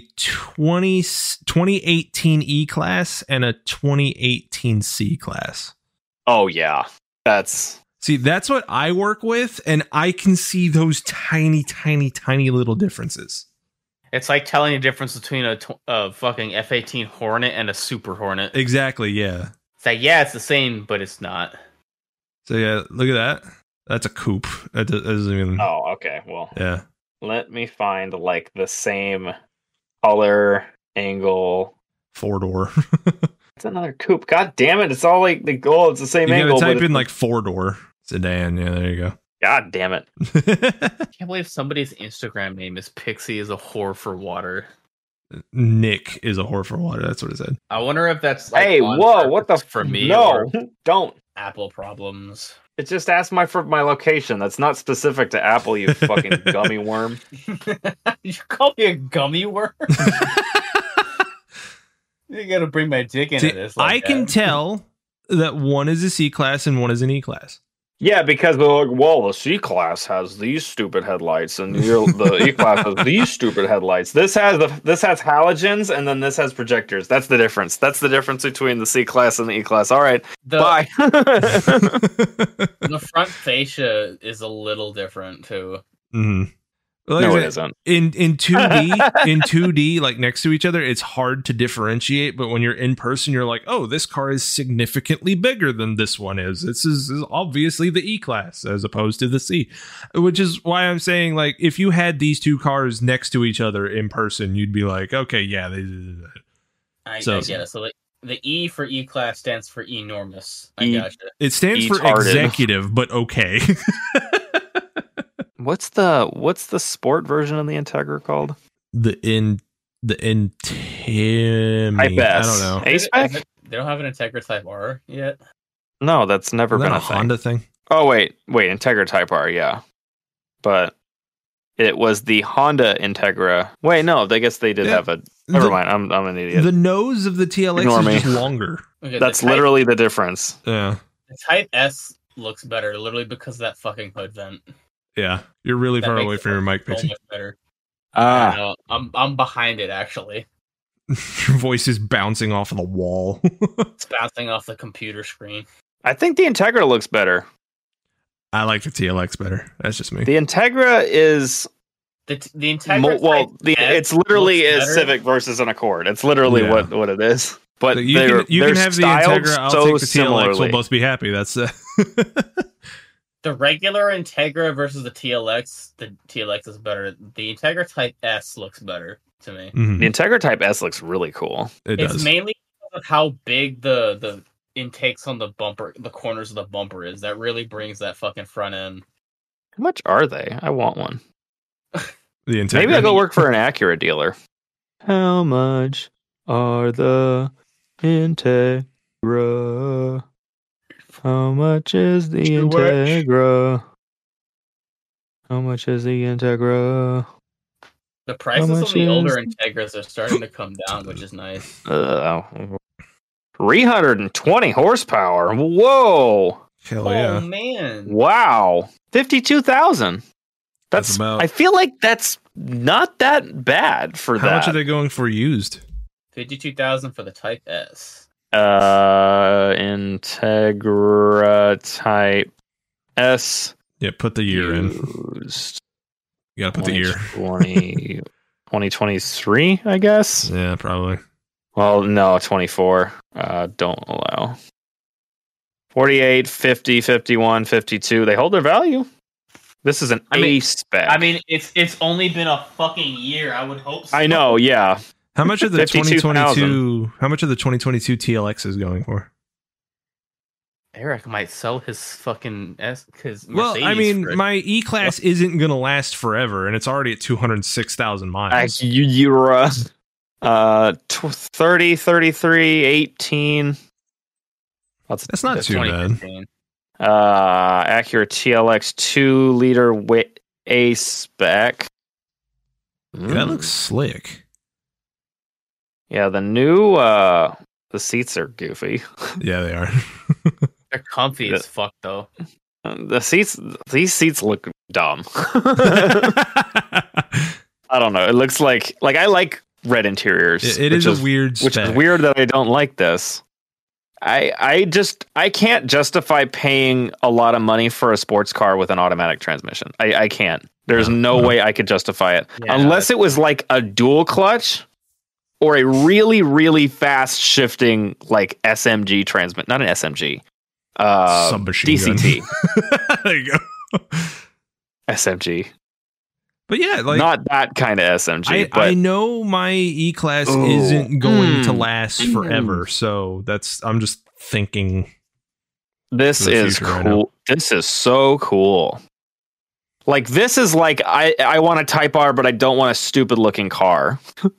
2018 E-Class and a 2018 C-Class. Oh, yeah. That's what I work with, and I can see those tiny, tiny, tiny little differences. It's like telling the difference between a fucking F-18 Hornet and a Super Hornet. Exactly, yeah. It's like, yeah, it's the same, but it's not. So, yeah, look at that. That's a coupe. That doesn't even... Oh, okay. Well, yeah. Let me find like the same color, angle, 4-door. It's another coupe. God damn it! It's all like the goal. It's the same angle. You gotta type in like 4-door sedan. Yeah, there you go. God damn it! I can't believe somebody's Instagram name is Pixie is a whore for water. Nick is a whore for water. That's what it said. I wonder if that's like hey, whoa! What the for me? No, don't. Apple problems. It just asked for my location. That's not specific to Apple, you fucking gummy worm. You call me a gummy worm? You gotta bring my dick into this. I can tell that one is a C-Class and one is an E-Class. Yeah, because they're like, well, the C-Class has these stupid headlights, and the E-Class has these stupid headlights. This has halogens, and then this has projectors. That's the difference. That's the difference between the C-Class and the E-Class. All right, bye. The front fascia is a little different too. Mm-hmm. Like no, it isn't. In 2D, like next to each other, it's hard to differentiate. But when you're in person, you're like, oh, this car is significantly bigger than this one is. This is obviously the E-Class as opposed to the C, which is why I'm saying, like, if you had these two cars next to each other in person, you'd be like, okay, yeah. I get it. So the E for E-Class stands for enormous. I gotcha. It stands for executive, but okay. What's the sport version of the Integra called? The Intimi. I don't know. A-Spec? They don't have an Integra Type R yet. No, that's never been a Honda thing. Oh wait, Integra Type R, yeah, but it was the Honda Integra. Wait, no, I guess they did have a. Never mind, I'm an idiot. The nose of the TLX is just longer. Okay, that's literally the difference. Yeah, the Type S looks better, literally because of that fucking hood vent. Yeah, you're really far away from your mic, Pixie. So much better. I'm behind it actually. Your voice is bouncing off of the wall. It's bouncing off the computer screen. I think the Integra looks better. I like the TLX better. That's just me. The Integra is the Integra. It's literally a Civic versus an Accord. It's literally what it is. But you can have the Integra. I'll take the TLX. We'll both be happy. That's. The regular Integra versus the TLX is better. The Integra Type S looks better to me. Mm-hmm. The Integra Type S looks really cool. It's mainly because of how big the intakes on the bumper, the corners of the bumper is. That really brings that fucking front end. How much are they? I want one. The Integra. Maybe I'll go work for an Acura dealer. How much are the Integra? How much is the Integra? How much is the Integra? The prices on the older Integras are starting to come down, which is nice. 320 horsepower. Whoa. Hell yeah. Oh, man. Wow. 52,000. That's about... I feel like that's not that bad for that. How much are they going for used? $52,000 for the Type S. Integra Type S. Yeah, put the year in. You gotta put the year. 2023, I guess. Yeah, probably. Well, no, 24. Don't allow. 48, 50, 51, 52. They hold their value. This is an A spec. I mean, it's only been a fucking year. I would hope so. I know, yeah. How much of the 2022? How much of the 2022 TLX is going for? Eric might sell his fucking Mercedes. Well, I mean, my E-Class isn't going to last forever, and it's already at 206,000 miles. You're 30, 33, 18. That's not too bad. Acura TLX 2-liter A spec. That looks slick. Yeah, the new the seats are goofy. Yeah, they are. They're comfy as fuck, though. These seats look dumb. I don't know. It looks like I like red interiors. It is a weird spec. Which is weird that I don't like this. I can't justify paying a lot of money for a sports car with an automatic transmission. I can't. There's no way I could justify it unless it was like a dual clutch or a really, really fast shifting like SMG transmit. Not an SMG. Submachine DCT. There you go. SMG. But yeah, like not that kind of SMG. I know my E-Class isn't going to last forever, so I'm just thinking. This is cool. Right, this is so cool. Like this is like I want a Type R, but I don't want a stupid looking car.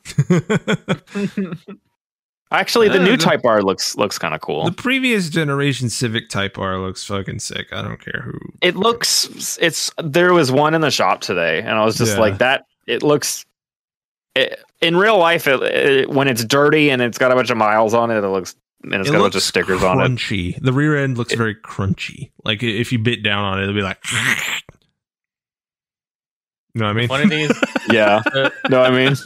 Actually, the new Type R looks kind of cool. The previous generation Civic Type R looks fucking sick. I don't care who. It looks. There was one in the shop today, and I was just like that. It looks. In real life, when it's dirty and it's got a bunch of miles on it, it looks. And it's got a bunch of stickers on it. Crunchy. The rear end looks very crunchy. Like if you bit down on it, it'll be like. You know what I mean? One of these. Yeah. No, I mean.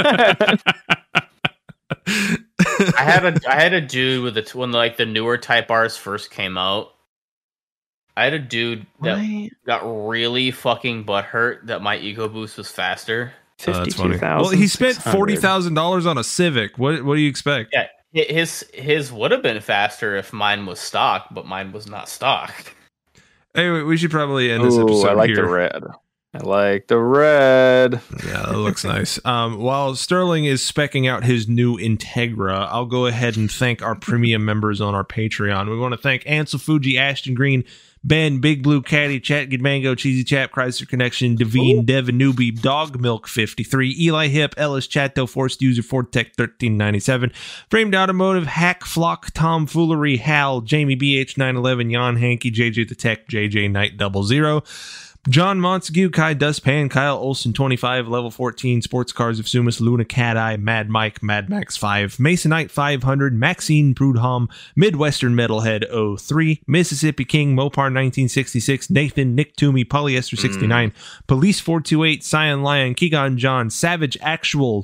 I had a dude with when like the newer Type R's first came out. I had a dude that got really fucking butthurt that my EcoBoost was faster. That's funny. Well, he spent $40,000 on a Civic. What do you expect? Yeah, his would have been faster if mine was stock, but mine was not stock. Anyway, we should probably end this episode I like here. The red. I like the red. Yeah, that looks nice. While Sterling is specking out his new Integra, I'll go ahead and thank our premium members on our Patreon. We want to thank Ansel Fuji, Ashton Green, Ben, Big Blue Caddy, Chat Good Mango, Cheesy Chap, Chrysler Connection, Devine, Devin Newbie, Dog Milk 53, Eli Hip, Ellis Chato, Forced User, Fortech 1397, Framed Automotive, Hack Flock, Tom Foolery, Hal, Jamie BH911, Jan Hankey, JJ the Tech, JJ Knight 00. John Montague, Kai Dustpan, Kyle Olson 25, Level 14, Sports Cars of Sumas, Luna Cat Eye, Mad Mike, Mad Max 5, Masonite 500, Maxine Prudhomme, Midwestern Metalhead 03, Mississippi King, Mopar 1966, Nathan, Nick Toomey, Polyester 69, Police 428, Cyan Lion, Keegan John, Savage Actual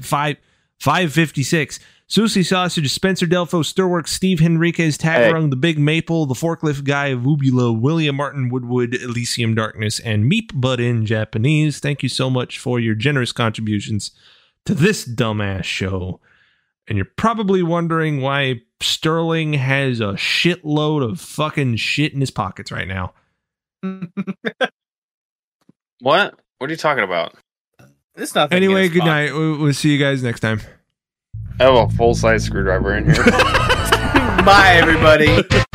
556, Susie Sausage, Spencer Delfo, Stirworks, Steve Henriquez, Tagarung, The Big Maple, The Forklift Guy, Vubula, William Martin Woodwood, Elysium Darkness, and Meep But in Japanese. Thank you so much for your generous contributions to this dumbass show. And you're probably wondering why Sterling has a shitload of fucking shit in his pockets right now. What? What are you talking about? It's nothing. Anyway, good night. We'll see you guys next time. I have a full-size screwdriver in here. Bye, everybody.